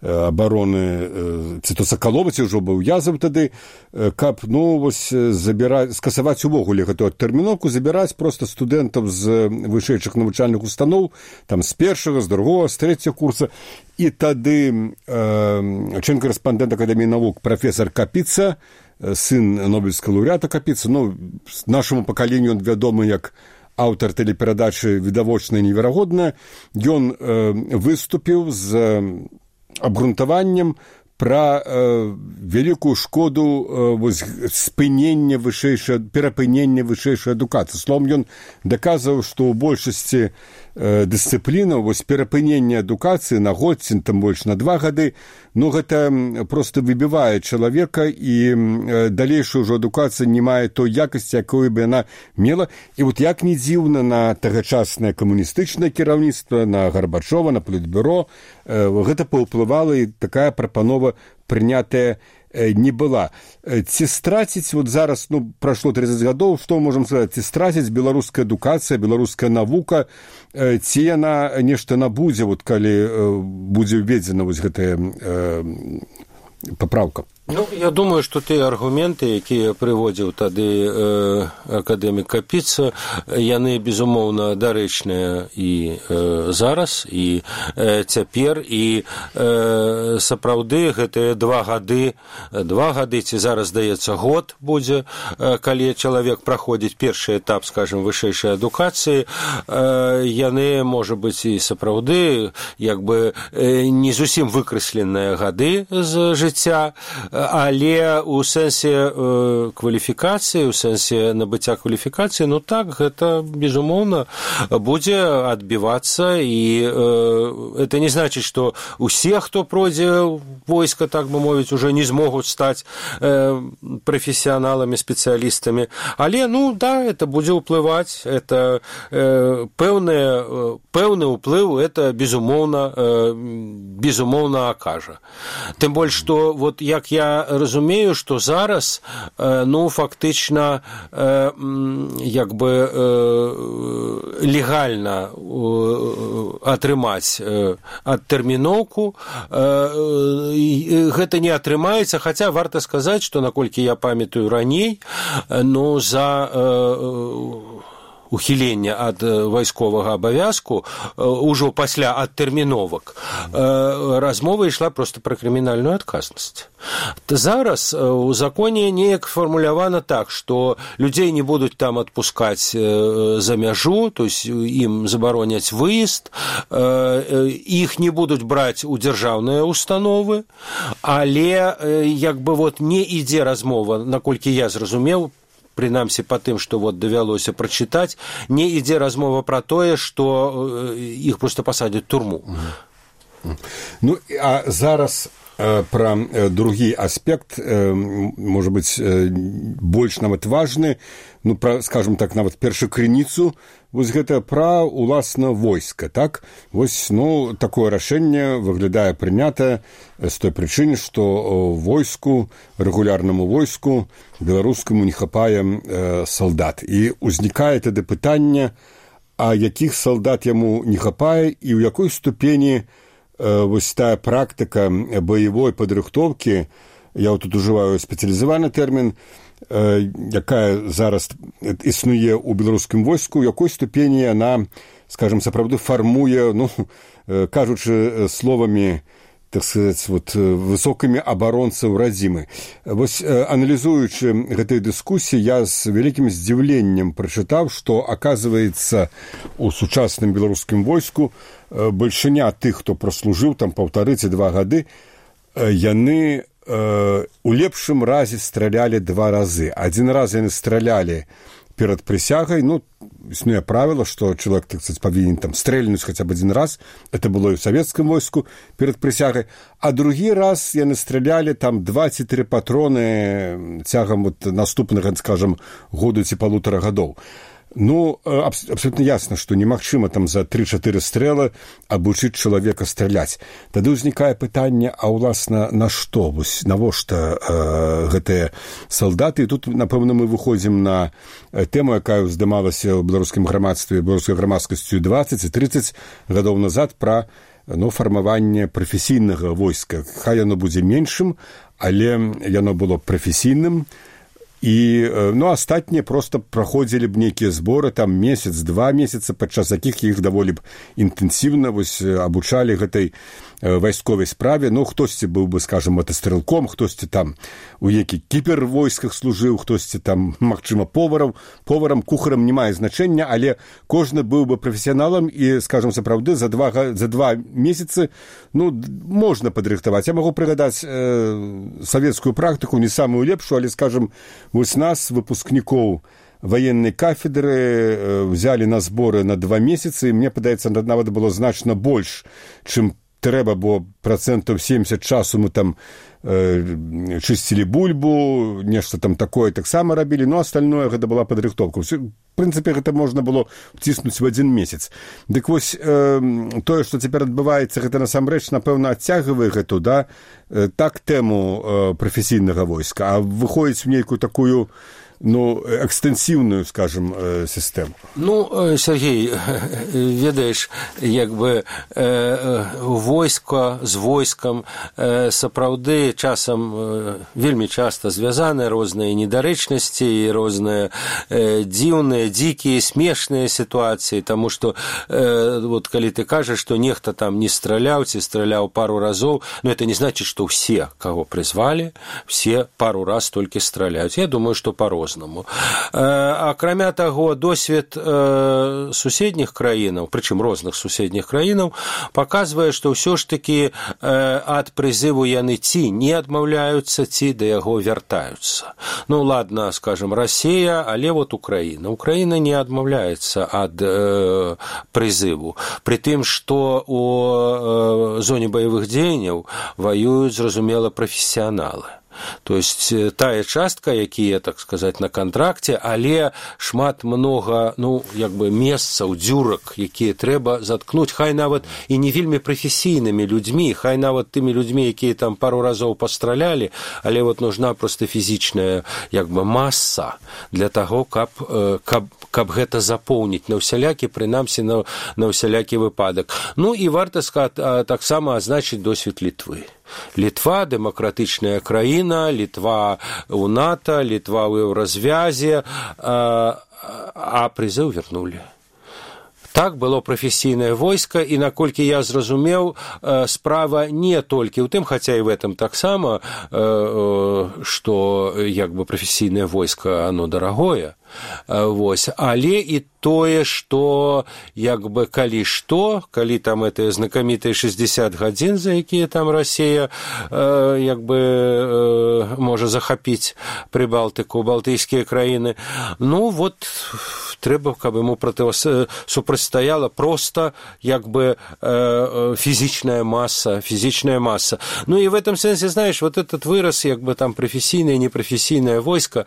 абароны ці то Сакалова, ці ўжо быў Язаў тады, каб, ну, вось, забіраць, скасаваць увогуле гэтую адтэрміноўку, забіраць проста студэнтаў з вышэйшых навучальных устаноў, там, з першага, з другога, з трэцяга курса. І тады э, член-карэспандэнт Акадэміі навук прафесар Капіца, сын нобелевскага лаўрэата Капіца, ну, нашаму пакаленню ён вядомы як аўтар тэлеперадачы «Відавочна і неверагодна», ён э, выступіў з абгрунтаваннем пра э, вялікую шкоду э, вось, спынення вышэйшай, перапынення вышэйшай адукацыі. Словом, ён даказваў, што ў большасці э, дысцыплінаў вось, перапынення адукацыі на год, ці там больш на два гады, ну, гэта проста выбівае чалавека, і э, далейшая ўжо адукацыя не мае той якасці, якую бы яна мела. І вот як не дзіўна, на тагачаснае камуністычнае кіраўніцтва, на Гарбачова, на Палітбюро, э, гэта паўплывала, і такая прапанова прынятая не была. Ці страціць, вот зараз, ну, прайшло тридцать гадоў, што мы можам сказаць, ці страціць беларуская адукацыя, беларуская навука, ці яна нешта набудзе, вот, калі будзе ўведзена вось гэтая э, папраўка? Ну, я думаю, што тыя аргументы, якія прыводзіў тады э, акадэмік Капіца, яны, безумоўна, дарэчныя і э, зараз, і э, цяпер, і э, сапраўды гэтыя два гады, два гады, ці зараз, здаецца, год будзе, э, калі чалавек праходзіць першы этап, скажем, вышэйшай адукацыі, э, яны, можа быць, і сапраўды, як бы, э, не зусім выкрэсленыя гады з жыцця, але ў сэнсе э, кваліфікацыі, ў сэнсе набыцця кваліфікацыі, ну так, гэта, безумоўна, будзе адбівацца, і э, это не значыць, што усе, хто пройдзе войска, так бы мовіць, уже не змогуць стаць э, прафесіяналамі, спецыялістамі, але, ну, да, это будзе ўплываць, это э, пэўны, пэўны ўплыў, это, безумоўна, э, безумоўна акажа. Тым больш, што, вот, як я разумею, што зараз, ну, фактычна, як бы легальна атрымаць адтэрміноўку, гэта не атрымаецца, хаця варта сказаць, што, наколькі я памятаю раней, ну, за ухілення ад вайсковага абавязку ўжо пасля адтэрміновак размова ішла проста пра крымінальную адказнасць. Зараз у законе неяк фармулявана так, што людзей не будуць там адпускаць за мяжу, то есть ім забароняць выезд, іх не будуць браць у дзяржаўныя установы, але як бы вот не ідзе размова, наколькі я зразумеў, прынамсі па тым, што вот давялося прачытаць, не ідзе размова пра тое, што іх проста пасадзяць у турму. Ну, а зараз э, пра э, другі аспект, э, можа быць, э, больш нават важны, ну, пра, скажем так, нават першую крыніцу, вось гэта пра, уласна, войска, так? Вось, ну, такое рашэнне выглядае прынятае з той прычыны, што войску, рэгулярнаму войску, беларускаму не хапае э, салдат. І ўзнікае тады пытанне, а якіх салдат яму не хапае і ў якой ступені э, вось тая практыка баявой падрыхтоўкі, я вот тут ужываю спецыялізаваны тэрмін, э, якая зараз існуе ў беларускім войску, у якой ступені яна, скажем, сапраўды фармуе, ну, э, кажучы словамі, так сказать, вот, высокімі абаронцаў радзімы. Вось, аналізуючы гэтай дыскусіі, я з вялікім здзіўленнем прачытаў, што, аказваецца, у сучасным беларускім войску бальшыня тых, хто праслужыў там паўтары ці два гады, яны э, у лепшым разе стралялі два разы. Адзін раз яны стралялі перад прысягай, ну, існуе правіла, што чалавек, так сказать, павінен там стрэльнуць хаця б адзін раз, это было і ў савецкім войску перад прысягай, а другі раз яны стралялі там два ці тры патроны цягам вот наступнага, скажам, году ці палутара гадоў. Ну, абс- абсолютно ясно, что немагчыма там за три-чатыры стрэлы абучыць чалавека страляць. Тады ўзнікае пытанне, а ўласна на што? Вось навошта э, гэтыя салдаты? І тут, напэўна, мы выходзім на тэму, якая здымалася ў беларускім грамадстве, беларускай грамадскасцю дваццаць і трыццаць гадоў назад пра ну, фармаванне прафесійнага войска. Хай яно будзе меншым, але яно было прафесійным. І ну, астатнія проста праходзілі б нейкія зборы там месяц, два месяцы, падчас якіх іх даволі б інтэнсіўна вось, абучалі гэтай вайсковай справе. Ну, хтосьці быў бы, скажем, матастрэлком, хтосьці там у які кібервойсках служыў, хтосьці там, магчыма, поварам, поварам, кухарам не мае значэння, але кожны быў бы прафесіяналам і, скажем, сапраўды, за два, за два месяцы ну, можна падрыхтаваць. Я магу прыгадаць э, савецкую практыку, не самую лепшую, але, скажем, вось нас, выпускнікоў военной кафедры, э, взяли на зборы на два месяцы, і мне падаецца, нават было значна больш, чым трэба, бо процентаў семьдесят часу мы там э, чысцілі бульбу, нешта там такое таксама рабілі, но остальное гэта была падрыхтоўка. В прынцыпе, гэта можна было вціснуць в адзін месяц. Дык вось э, тое, што цяпер адбываецца, гэта насамрэч, напэўна, адцягвае гэту, да, э, так тэму э, прафесійнага войска, а выходзіць в нейкую такую ну, экстэнсіўную, скажем, э, сістэму. Ну, Сергей, ведаеш, як бы э, войска з войскам э, сапраўды часам э, вельмі часта звязаны розныя недарэчнасці і розныя э, дзіўныя, дзікія, смешныя сітуацыі, таму што э, вот калі ты кажаш, што нехта там не страляў ці страляў пару разоў, но это не значит, што ўсе, каго прызвалі, все пару раз толькі страляюць. Я думаю, што па-рознаму. Акрамя таго, досвед э, суседніх краінаў, прычым розных суседніх краінаў, паказвае, што ўсё ж такі э, ад прызыву яны ці не адмаўляюцца, ці да яго вяртаюцца. Ну, ладно, скажем, Расія, але вот Украіна. Украіна не адмаўляецца ад э, прызыву. Пры тым, што у э, зоне баявых дзеянняў ваююць, зразумела, прафесіяналы. То есть тая частка, якія, так сказать, на контракте, але шмат много, ну, як бы месцаў, дзюрак, якія трэба заткнуць, хай нават і не вельмі прафесійнымі людзьмі, хай нават тымі людзьмі, якія там пару разоў пастралялі, але вот нужна просто фізічная, як бы, масса для таго, каб, каб, каб гэта запоўніць на ўсялякі, прынамсі на, на ўсялякі выпадак. Ну і варта таксама азначыць досвед Літвы. Літва – дэмакратычная краіна, Літва у НАТО, Літва ў еўразвязе, а, а прызыў вярнулі. Так было прафесійнае войска, і наколькі я зразумеў, справа не толькі ў тым, хаця і в этом таксама, што як бы прафесійнае войска, оно дарагое, вось, але і тое, што як бы калі што, калі там это знакамітыя шестьдесят гадзін, за якія там Расія як бы можа захапіць Прыбалтыку, балтыйскія краіны, ну вот трэба, каб ему супрацьстаяла просто як бы фізічная масса, фізічная масса. Ну и в этом сенсе, знаешь, вот этот выраз, як бы там професійнае, непрафесійнае войска,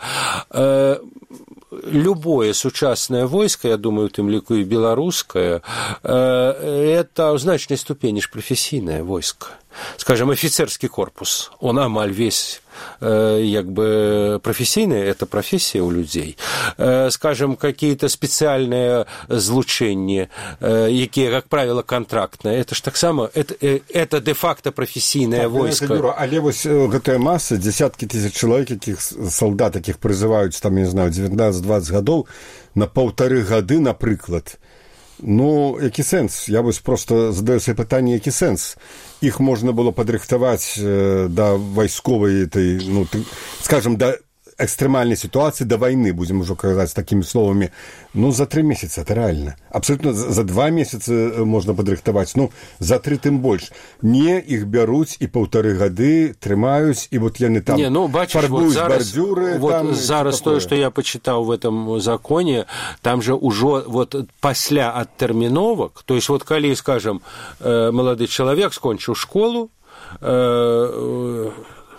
любое сучаснае войска, я думаю, тым ліку і беларускае, это ў значнай ступені ж прафесійнае войска. Скажем, офицерский корпус, он амаль весь э, як бы профессийный, это профессия у людей. Э, скажем, какие-то специальные злучения, э, якія, как правило, контрактные, это ж так само, это, э, это де-факто профессийное так, войско. Юра, але вось гэтая масса, десятки тысяч человек, якіх солдат, якіх призываюць, там, я не знаю, девятнадцать-двадцать гадоў, на паўтары гады, напрыклад, ну, які сэнс? Я вось просто задаю себе пытанне, які сэнс? Іх можна было падрыхтаваць э, да вайсковай этой, ну, скажем, да экстремальной ситуации, до войны, будем уже казаць такими словами, ну, за три месяца, это реально. Абсолютно за два месяца можно падрыхтаваць, ну, за три тым больш. Не, іх бяруць і паўтары гады трымаюць, і вот яны там не, ну, бачиш, фарбуюць вот бардзюры. Вот там, зараз тое, што я почитал в этом законе, там же ужо вот пасля адтэрміновак, то есть вот калі, скажем, молодой человек скончыў школу,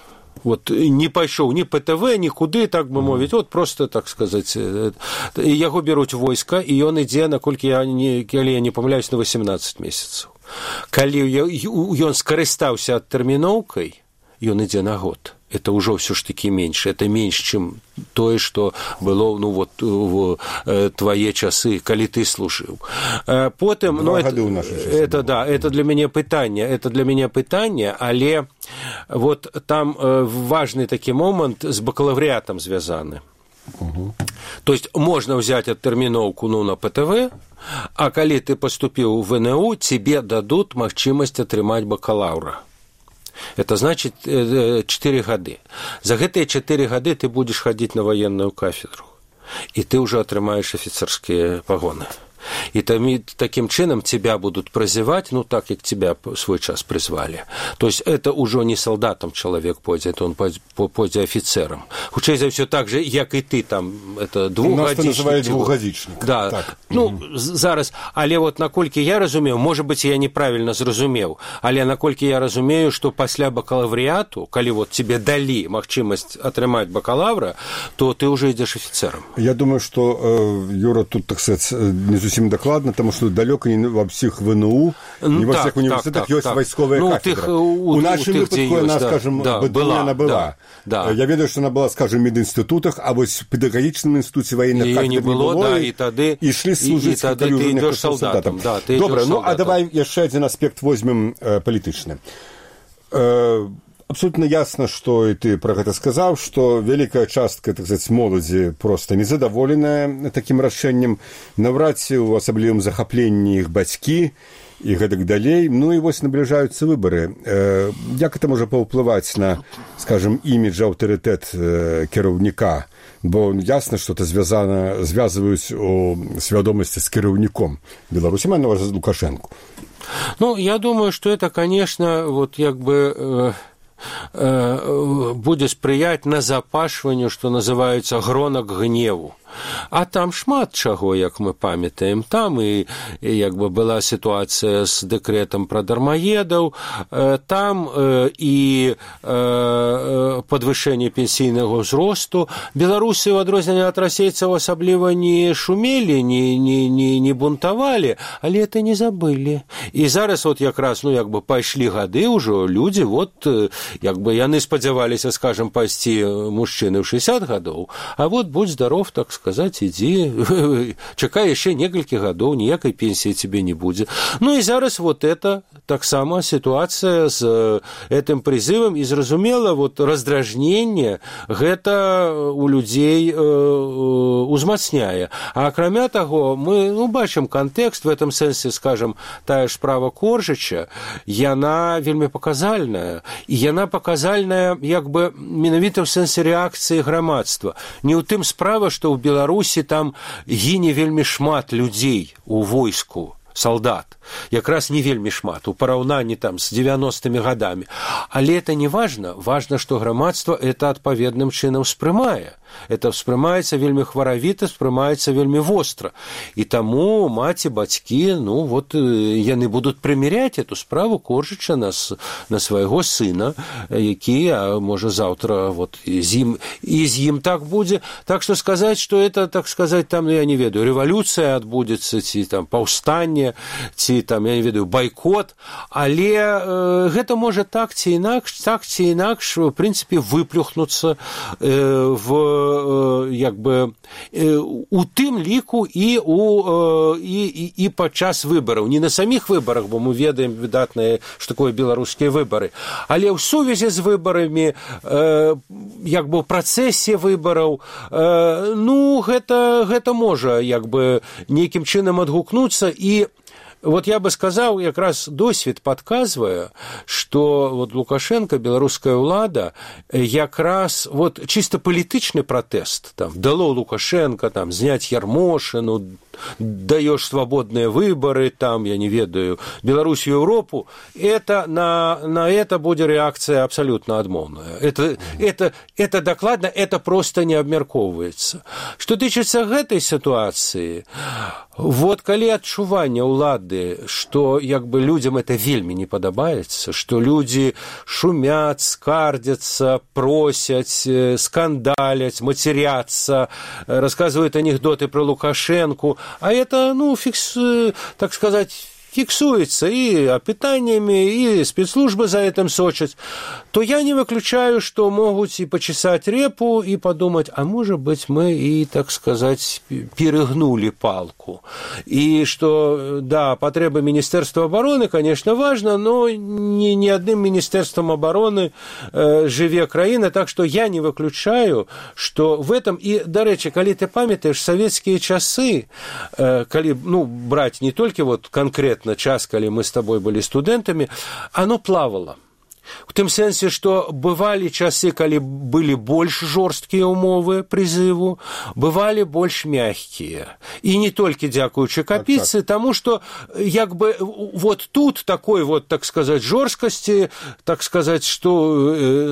вот не пайшоў ні па тэ вэ, нікуды, так бы мовіць, вот просто, так сказаць, яго бяруць войска, і ён ідзе, наколькі я не, калі я не памыляюсь, на восемнадцаць месяцаў. Калі ён скарыстаўся адтэрміноўкай, ён ідзе на год. Это ўжо ўсё ж такі менш, это менш, чым тое, што было, ну, вот, в твае часы, калі ты служыў. Потым, ну, это, это, да, это для мяне пытанне, это для мяне пытанне, але вот там важны такі момант з бакалаўрыятам звязаны. Угу. То есть можно взять адтэрміноўку, ну, на пэ тэ вэ, а калі ты поступіў у вэ эн у, тебе дадут магчымасць атрымаць бакалаўра. Это значит четыре гады. За гэтыя четыре гады ты будешь ходить на военную кафедру, и ты уже атрымаешь офицерские погоны. И таким чином тебя будут призывать, ну, так, как тебя в свой час призвали. То есть это уже не солдатом человек пойдет, он пойдет офицером. Хутчэй за все так же, как и ты, там, это двухгодичник. У нас это называют двухгодичник. Да. Так. Ну, mm-hmm. зараз, але вот наколькі я разумею, может быть, я неправильно зразумеў, але наколькі я разумею, что пасля бакалаврыяту, калі вот тебе дали магчымасць атрымаць бакалавра, то ты уже идешь офицером. Я думаю, что э, Юра тут, так сказать, не зусім дакладна, тому що далеко не ва всіх вэ эн у, не ва всіх університетах ёсць вайсковая ну, кафедра. Тых, у, у нашым выпадку она, да, скажем, да, была, она была. Да, да. Я ведаю, что она была, скажем, в мединститутах, а вот в педагогічным інституце военных кафедр не было, не было, да, і, і тады і йшли служыць, і, і тады ты ідёш солдатам. Да, ты Добре, ну, солдатам. А давай яшчэ адзін аспект возьмем э, палітычны. Э, Абсолютно ясно, что и ты про это сказал, что великая частка, так сказать, молоді просто незадоволеная таким рашэннем, навряд ці у асаблівым захапленні іх бацькі і гэтак далей. Ну і вось набліжаюцца выбары. Э, як это можа паўплываць на, скажем, імідж, аўтарытэт э, кіраўніка? Бо ясно, что это звязано, звязываюць у свядомасці з кіраўніком Беларусі, маю на увазі Лукашенко. Ну, я думаю, что это, конечно, вот як бы... Э... будзе спрыяць назапашванню, што называецца гронак гневу. А там шмат чаго, як мы памятаем. Там і, і як бы была сітуацыя з дэкрэтам пра дармаедаў, там і падвышэнне пенсійнага ўзросту. Беларусы, у адрозненне ад расейцаў, асабліва не шумелі, не, не, не, не бунтавалі, але это не забылі. І зараз вот якраз, ну, як бы пайшлі гады ўжо, людзі, вот, як бы яны спадзяваліся, скажем, пайсці мужчыны ў шэсцьдзесят гадоў, а вот будь здаров, так сказать, иди, чакай яшчэ некалькі гадоў, ніякай пенсіі тебе не будзе. Ну і зараз вот это таксама сітуацыя з этим призывам, і зразумела, вот раздражненне гэта у людзей узмацняе. А акрамя таго, мы, ну, бачым кантэкст, в этом сэнсе, скажем, тая ж справа Коржыча, яна вельмі паказальная, і яна паказальная, як бы, менавіта ў сэнсе рэакцыі грамадства. Не ў тым справа, што ў Беларусі там гіне вельмі шмат людзей у войску, солдат. Якраз не вельмі шмат, у параўнанні там з девяностымі гадамі. Але это не важна. Важна, што грамадства это адпаведным чынам спрымае. Это ўспрымаецца вельмі хваравіта, спрымаецца вельмі востра. І таму маці, бацькі, ну, вот яны будуць прыміряць эту справу Коржыча на, на свайго сына, які, а можа, заўтра вот, з ім, і з ім так будзе. Так што сказаць, што это, так сказаць, там, я не ведаю, рэвалюцыя адбудзецца, ці там паўстанне, ці там, я не ведаю, байкот, але э, гэта можа так ці інакш, так ці інакш, в прынцыпе, выплюхнуцца э, в як бы у тым ліку і у і, і, і падчас выбараў, не на саміх выбарах, бо мы ведаем выдатныя, што такое беларускія выбары, але ў сувязі з выбарамі, э, як бы ў працэсе выбараў, э, ну гэта гэта можа як бы нейкім чынам адгукнуцца. І вот я бы сказал, как раз досвед подказывая, что вот Лукашенко, белорусская ўлада, как раз вот чисто политичный протест, там, дало Лукашенко, там, снять Ярмошину, даешь свободные выборы, там, я не ведаю, Беларусь, Европу, это на, на это будет реакция абсолютно адмоўная. Это, это, это докладно, это просто не абмяркоўваецца. Што тычыцца гэтай ситуации, вот калі адчуванне ўлады, што як бы людям это вельмі не падабаецца, што люди шумят, скардзяцца, просяць, скандаляць, матеряцца, рассказывают анекдоты про Лукашенко, а это, ну, фикс, так сказать, фиксуется и опитаниями, и спецслужбы за этим сочат, то я не выключаю, что могут и почесать репу, и подумать, а может быть, мы и, так сказать, перегнули палку. И что, да, потребы Министерства обороны, конечно, важно, но не, не одним Министерством обороны э, живе краина, так что я не выключаю, что в этом, и, до речи, коли ты памятаешь, советские часы, э, коли, ну, брать не только вот конкретно на час, когда мы с тобой были студентами, оно плавало. В том сенсе, что бывали часы, когда были больше жесткие умовы призыву, бывали больше мягкие. И не только дякуючи Капицы, тому что як бы вот тут такой вот, так сказать, жорсткости, так сказать, что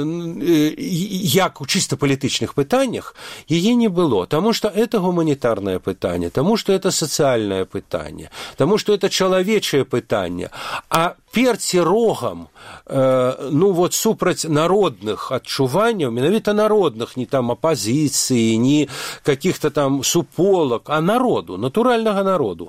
як у чисто политичных пытаниях ее не было. Тому что это гуманитарное пытание, тому что это социальное пытание, тому что это человечее пытание. А перці рогам, э, ну вот супраць народных адчуванняў, менавіта народных, не там апозіцыі, не каких-то там суполак, а народу, натуральнага народу.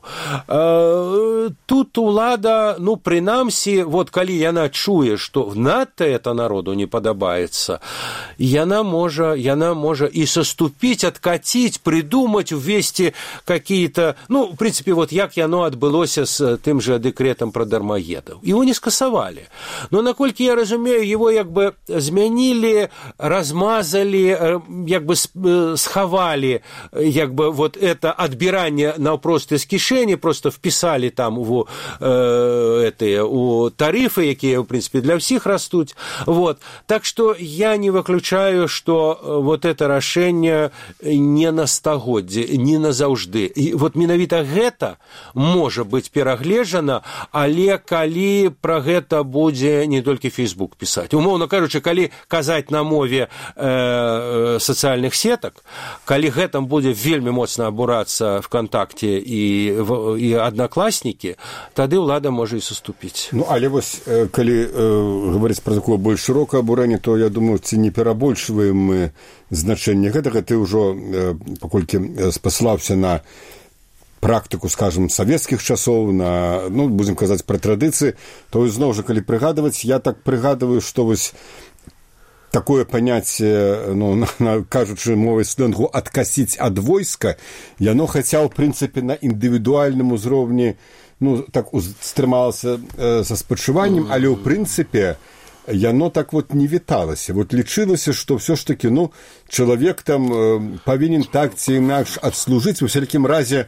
Э, тут улада, ну, прынамсі, вот калі яна чуе, што надта это народу не падабаецца, яна можа, яна можа и соступить, откатить, придумать, ввести какие-то, ну, в принципе, вот як яно адбылося с тым же декретом про дармоедов. Его не скасовали. Но, наколькі я разумею, его як бы змянили, размазали, як бы сховали, як бы вот это отбирание на просто из кишени, просто вписали там у, э, это, у тарифы, якія, в принципе, для всех растут. Вот. Так что я не выключаю, что вот это решение не на стагоддзе, не назаўжды. И вот менавіта гэта можа быць перагледжана, але калі про гэта будзе не толькі Facebook пісаць. Умоўна кажучы, калі казаць на мове э, сацыяльных сетак, калі гэтым будзе вельмі моцна абурацца ВКонтакте і, і Аднакласнікі, тады ўлада можа і саступіць. Ну, але вось, калі э, гаварыць пра такое больш шырокае абурэнне, то, я думаю, ці не перабольшваем мы значэнне гэтага. Ты ўжо, э, паколькі спаслаўся на практыку, скажем, советских часоў, на, ну, будем казаць пра традыцыі, то зноў жа, калі прыгадваць, я так прыгадываю, што вось такое паняцце, ну, на, на, кажучы мовай сленгу, адкасіць ад войска, яно хаця, ў прынцыпе, на індывідуальным узроўні, ну, так стрымалася э, са спачуваннем, але ў прынцыпе яно так вот не віталася. Вот лічылася, што ўсё ж такі, ну, чалавек там э, павінен так ці інакш адслужыць, у всякім разе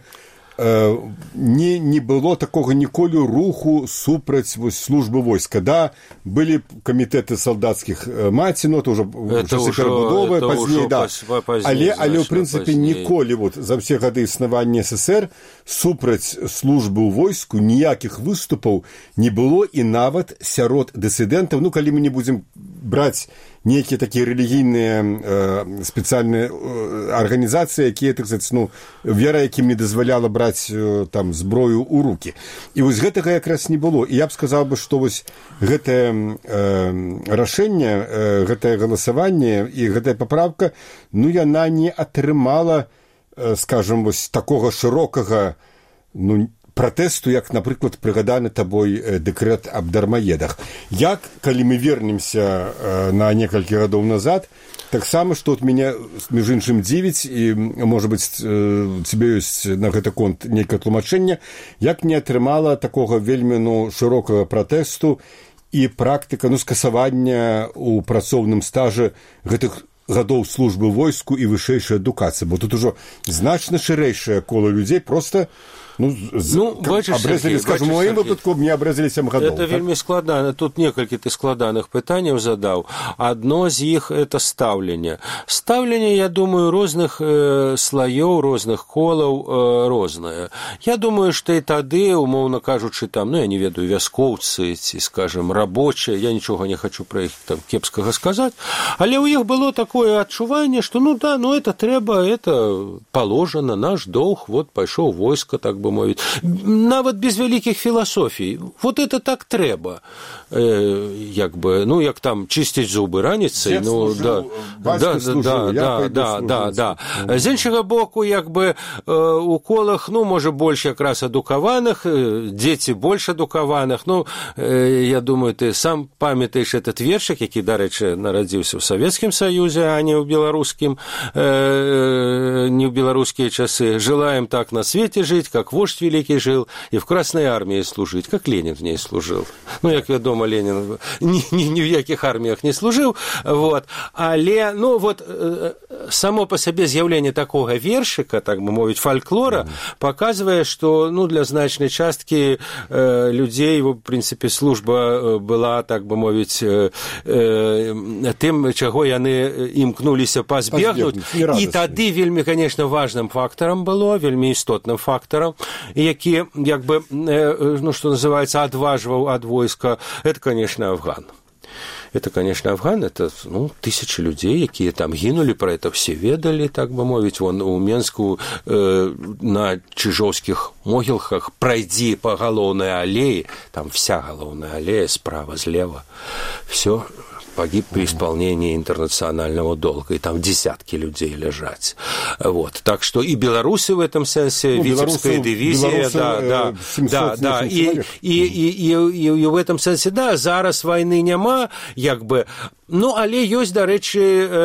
не, не было такого ніколі руху супраць вось, службы войска. Да, были комитеты солдатских маці, но это уже часы перабудовы, пазней, да. Поздней, але, але, в принципе, ніколі вот, за все гады існавання СССР супраць службы ў войску ніякіх выступаў не было, і нават сярод дысідэнтаў, ну, калі мы не будем браць некие такие религийные э, специальные э, организации, якія, так сказать, ну, вера якім не дазваляла браць э, там зброю ў руки. І вось гэтага якраз не было. І я б сказаў бы, што вось гэтае э, рашэнне, э, гэтае галасаванне і гэтая паправка, ну, яна не атрымала, э, скажем, вось такога шырокага, ну, пратэсту, як, напрыклад, прыгаданы табой дэкрэт аб дармаедах. Як, калі мы вернемся на некалькі гадоў назад, таксама, што от мяне, між іншым, дзівіць, і, можа быць, цябе ёсць на гэты конт нейкае тлумачэнне, як не атрымала такога вельмі, ну, шырокага пратэсту і практыка, ну, скасавання ў працоўным стажы гэтых гадоў службы войску і вышэйшай адукацыі, бо тут ужо значна шырэйшае кола людзей проста Ну, ну бачыш, абрэзалі, скажем, у маім выпадку мне абрэзалі сем гадоў. Это так? Вельмі складана. Тут некалькі ты складаных пытанняў задаў. Адно з іх это стаўленне. Стаўленне, я думаю, розных э, слаёў, розных колаў э, рознае. Я думаю, што і тады, умоўна кажучы, там, ну, я не ведаю, вяскоўцы ці, скажем, рабочыя, я нічога не хочу пра іх там кепскага сказаць, але ў іх было такое адчуванне, што ну да, ну это трэба, это положено, наш доўг, вот пайшоў войска, так бы мовіць, нават без вялікіх філасофій. Вот это так трэба. Э, як бы, ну, як там чысціць зубы раніцай, ну, служил, да, да, служил, да, да, да, да, да. З іншага боку, як бы, э, у колах, ну, можа, больш якраз адукаваных, э, дзеці больш адукаваных, ну, э, я думаю, ты сам памятаеш этот вершик, які, дарэчы, нарадзіўся ў Савецкім Саюзе, а не ў беларускім, э, не ў беларускія часы. Желаем так на свете жить, как вождь великий жил, и в Красной армии служить, как Ленин в ней служил. Ну, як вядома, Ленин ни, ни, ни в якіх арміях не служил, вот. Але, ну, вот, само по себе з'яўленне такого вершика, так бы мовіць, фольклора, показывае, что, ну, для значной частки э, людей, в принципе, служба была, так бы мовіць, э, э, тым, чаго яны імкнуліся пазбегнуць. І тады вельмі, конечно, важным фактарам было, вельмі істотным фактарам, які, як бы, э, ну, что называется, адважваў ад войска, это, конечно, Афган. Это, конечно, Афган, это, ну, тысячи людей, якія там гинули, про это все ведали, так бы мовіць. Вон у Менску э, на чижовских могилках пройди по галоўнай аллее, там вся галоўная аллея справа, слева, все погиб при исполнении интернационального долга, и там десятки людей лежать. Вот. Так что и белорусы в этом sense, ну, Витебская дивизия, да, да, да, да, и, и, и, и, и, и в этом sense, да, зараз войны няма, як бы, ну, але ёсць, дарэчы,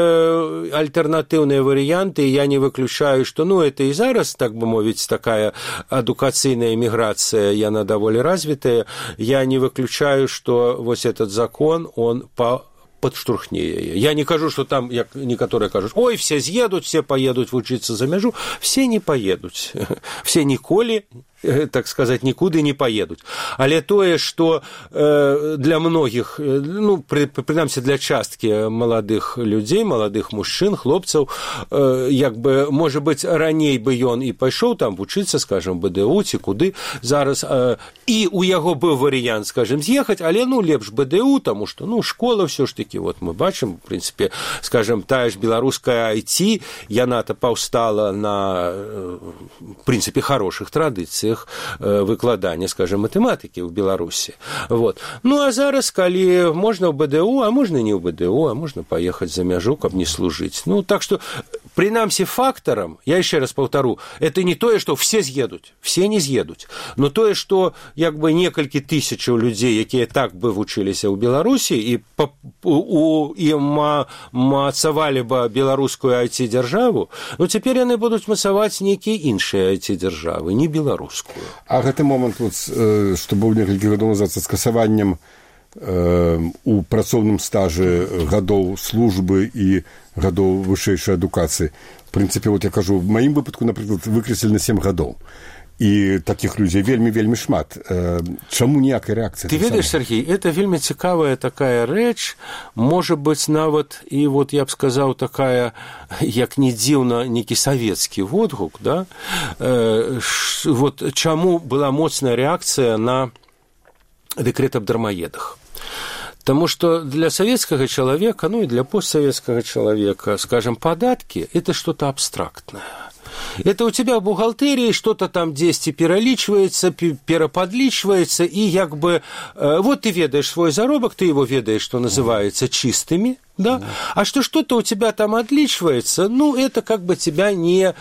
э, альтэрнатыўныя варыянты, я не выключаю, што, ну, это і зараз, так бы мовіць, такая адукацыйная міграцыя, яна даволі развітая, я не выключаю, што вось этот закон, он по подштурхне яе. Я не кажу, что там, як некоторые кажут, ой, все съедут, все поедут вучиться за мяжу. Все не поедут. Все ніколі, так сказать, нікуды не поедут. Але тое, что э, для многих, ну, при, принамсі для часткі маладых людзей, маладых мужчын, хлопцаў, э, як бы, может быть, раней бы ён і пайшоў там вучыцца, скажем, БДУ ці куды зараз, э, і у яго быў варыянт, скажем, з'ехаць, але, ну, лепш БДУ, тому что, ну, школа все ж таки, вот мы бачым, в принципе, скажем, тая ж беларуская ай ти, яна-то паўстала на, в принципе, хороших традыцыях выкладання, скажем, матэматыкі ў Беларусі. Вот. Ну, а зараз, калі можна ў БДУ, а можна не ў БДУ, а можна паехаць за мяжу, каб не служыць. Ну, так что, принамсі, фактарам, я еще раз повторю, это не тое, что все съедут, все не съедут, но тое, что, як бы, некалькі тысячаў людзей, якія так бы вучыліся ў Беларусі і, у, і мацавалі бы беларускую ай ти-дзяржаву, ну, цяпер яны будуць мацаваць нейкія іншыя ай ти-дзяржавы, не беларускую. А гэты момант, вот, што быў некалькі гадоў назад са скасаваннем э, у працоўным стажы гадоў службы і гадоў вышэйшай адукацыі. В прынцыпе, вот я кажу, в маім выпадку, напрыклад, выкрэслілі на сем гадоў. І таких людзей вельмі-вельмі шмат. Э, чаму ніякай рэакцыі? Ты ведаеш, Сергей, это вельмі цікавая такая рэч, можа быць нават, і вот я б сказаў, такая, як не дзіўна, некі савецкі водгук, да? Э, ш, вот чаму была моцная рэакцыя на дэкрэт аб дармаедах? Потому что для советского человека, ну и для постсоветского человека, скажем, податки – это что-то абстрактное. Это у тебя в бухгалтерии что-то там десять пералічваецца, перападлічваецца, и як бы, э, вот ты ведаешь свой заробок, ты его ведаешь, что называется, чистыми, да, а что что-то у тебя там отличивается, ну, это как бы тебя не э,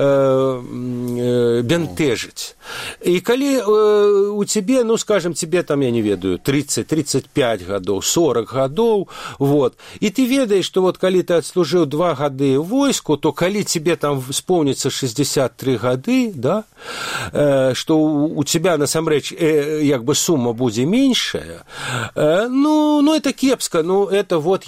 э, бентежить. И коли э, у тебя, ну, скажем, тебе там, я не ведаю, тридцать тридцать пять годов, сорок годов, вот, и ты ведаешь, что вот коли ты отслужил два гады в войску, то коли тебе там исполнится шестьдесят три гады, да, э, что у, у тебя, насамрэч, э, як бы сумма будзе меньшая, э, ну, ну, это кепска, ну, это вот як бы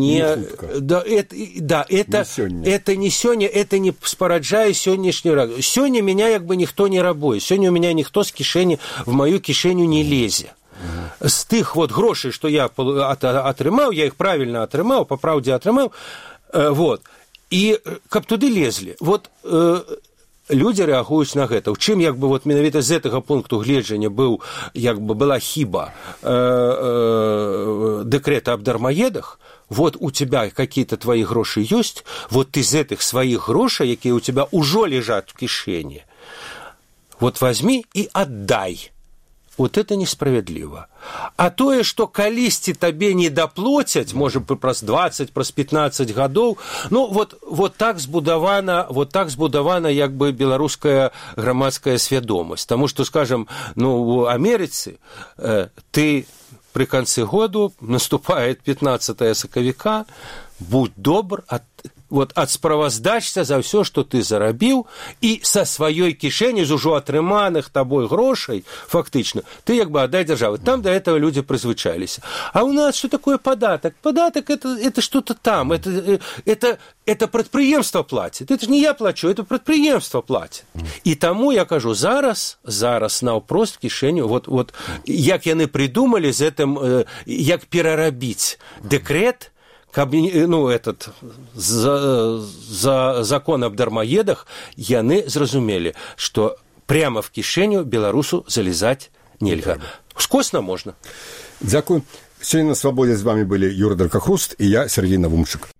не... не да, это, да, это, не это не сёння, это не спараджае сённяшні раз. Сёння меня як бы ніхто не рабуе. Сёння у меня ніхто з кішэні в мою кішэню не лезе. З тых вот грошай, што я атрымаў, я іх правільна атрымаў, па праўдзе атрымаў, вот. І каб туды лезлі. Вот людзі рэагуюць на гэта. У чым як бы вот менавіта з гэтага пункту гледжання быў, як бы была хіба э, э, дэкрэта аб дармаедах, вот у тебя какие-то твои грошы ёсць, вот ты з гэтых сваіх грошай, якія у тебя ўжо ляжаць в кішэні, вот возьми і аддай. Вот это несправедливо. А тое, што калісьці табе не даплоцяць, можа бы праз дваццаць, праз пятнаццаць гадоў, ну вот, вот так збудавана, вот так збудавана як бы беларуская грамадская свядомасць. Таму што, скажем, ну, у Амерыцы э, ты пры канцы году наступает пятнаццатае сакавіка, будь добр, ад, вот, адсправаздачся за ўсё, што ты зарабіў, і са сваёй кішэні, з ужо атрыманых табой грошай, фактычна, ты як бы аддай дзяржаве. Там до этого люди призвычаліся. А у нас что такое податок? Податок это, это что-то там, это, это, это прадпрыемства платит. Это же не я плачу, это прадпрыемства платит. І таму я кажу, зараз, зараз наўпрост кішэню, вот, вот, як яны придумали з гэтым, як перарабіць дэкрэт, каб, ну, этот за, за закон об дармоедах, яны зразумелі, што прямо в кішэню беларусу залезать нельга. Скосна можна. Дзякуй. Сёння на свабодзе з вами былі Юра Даркахруст і я, Сергей Навумчык.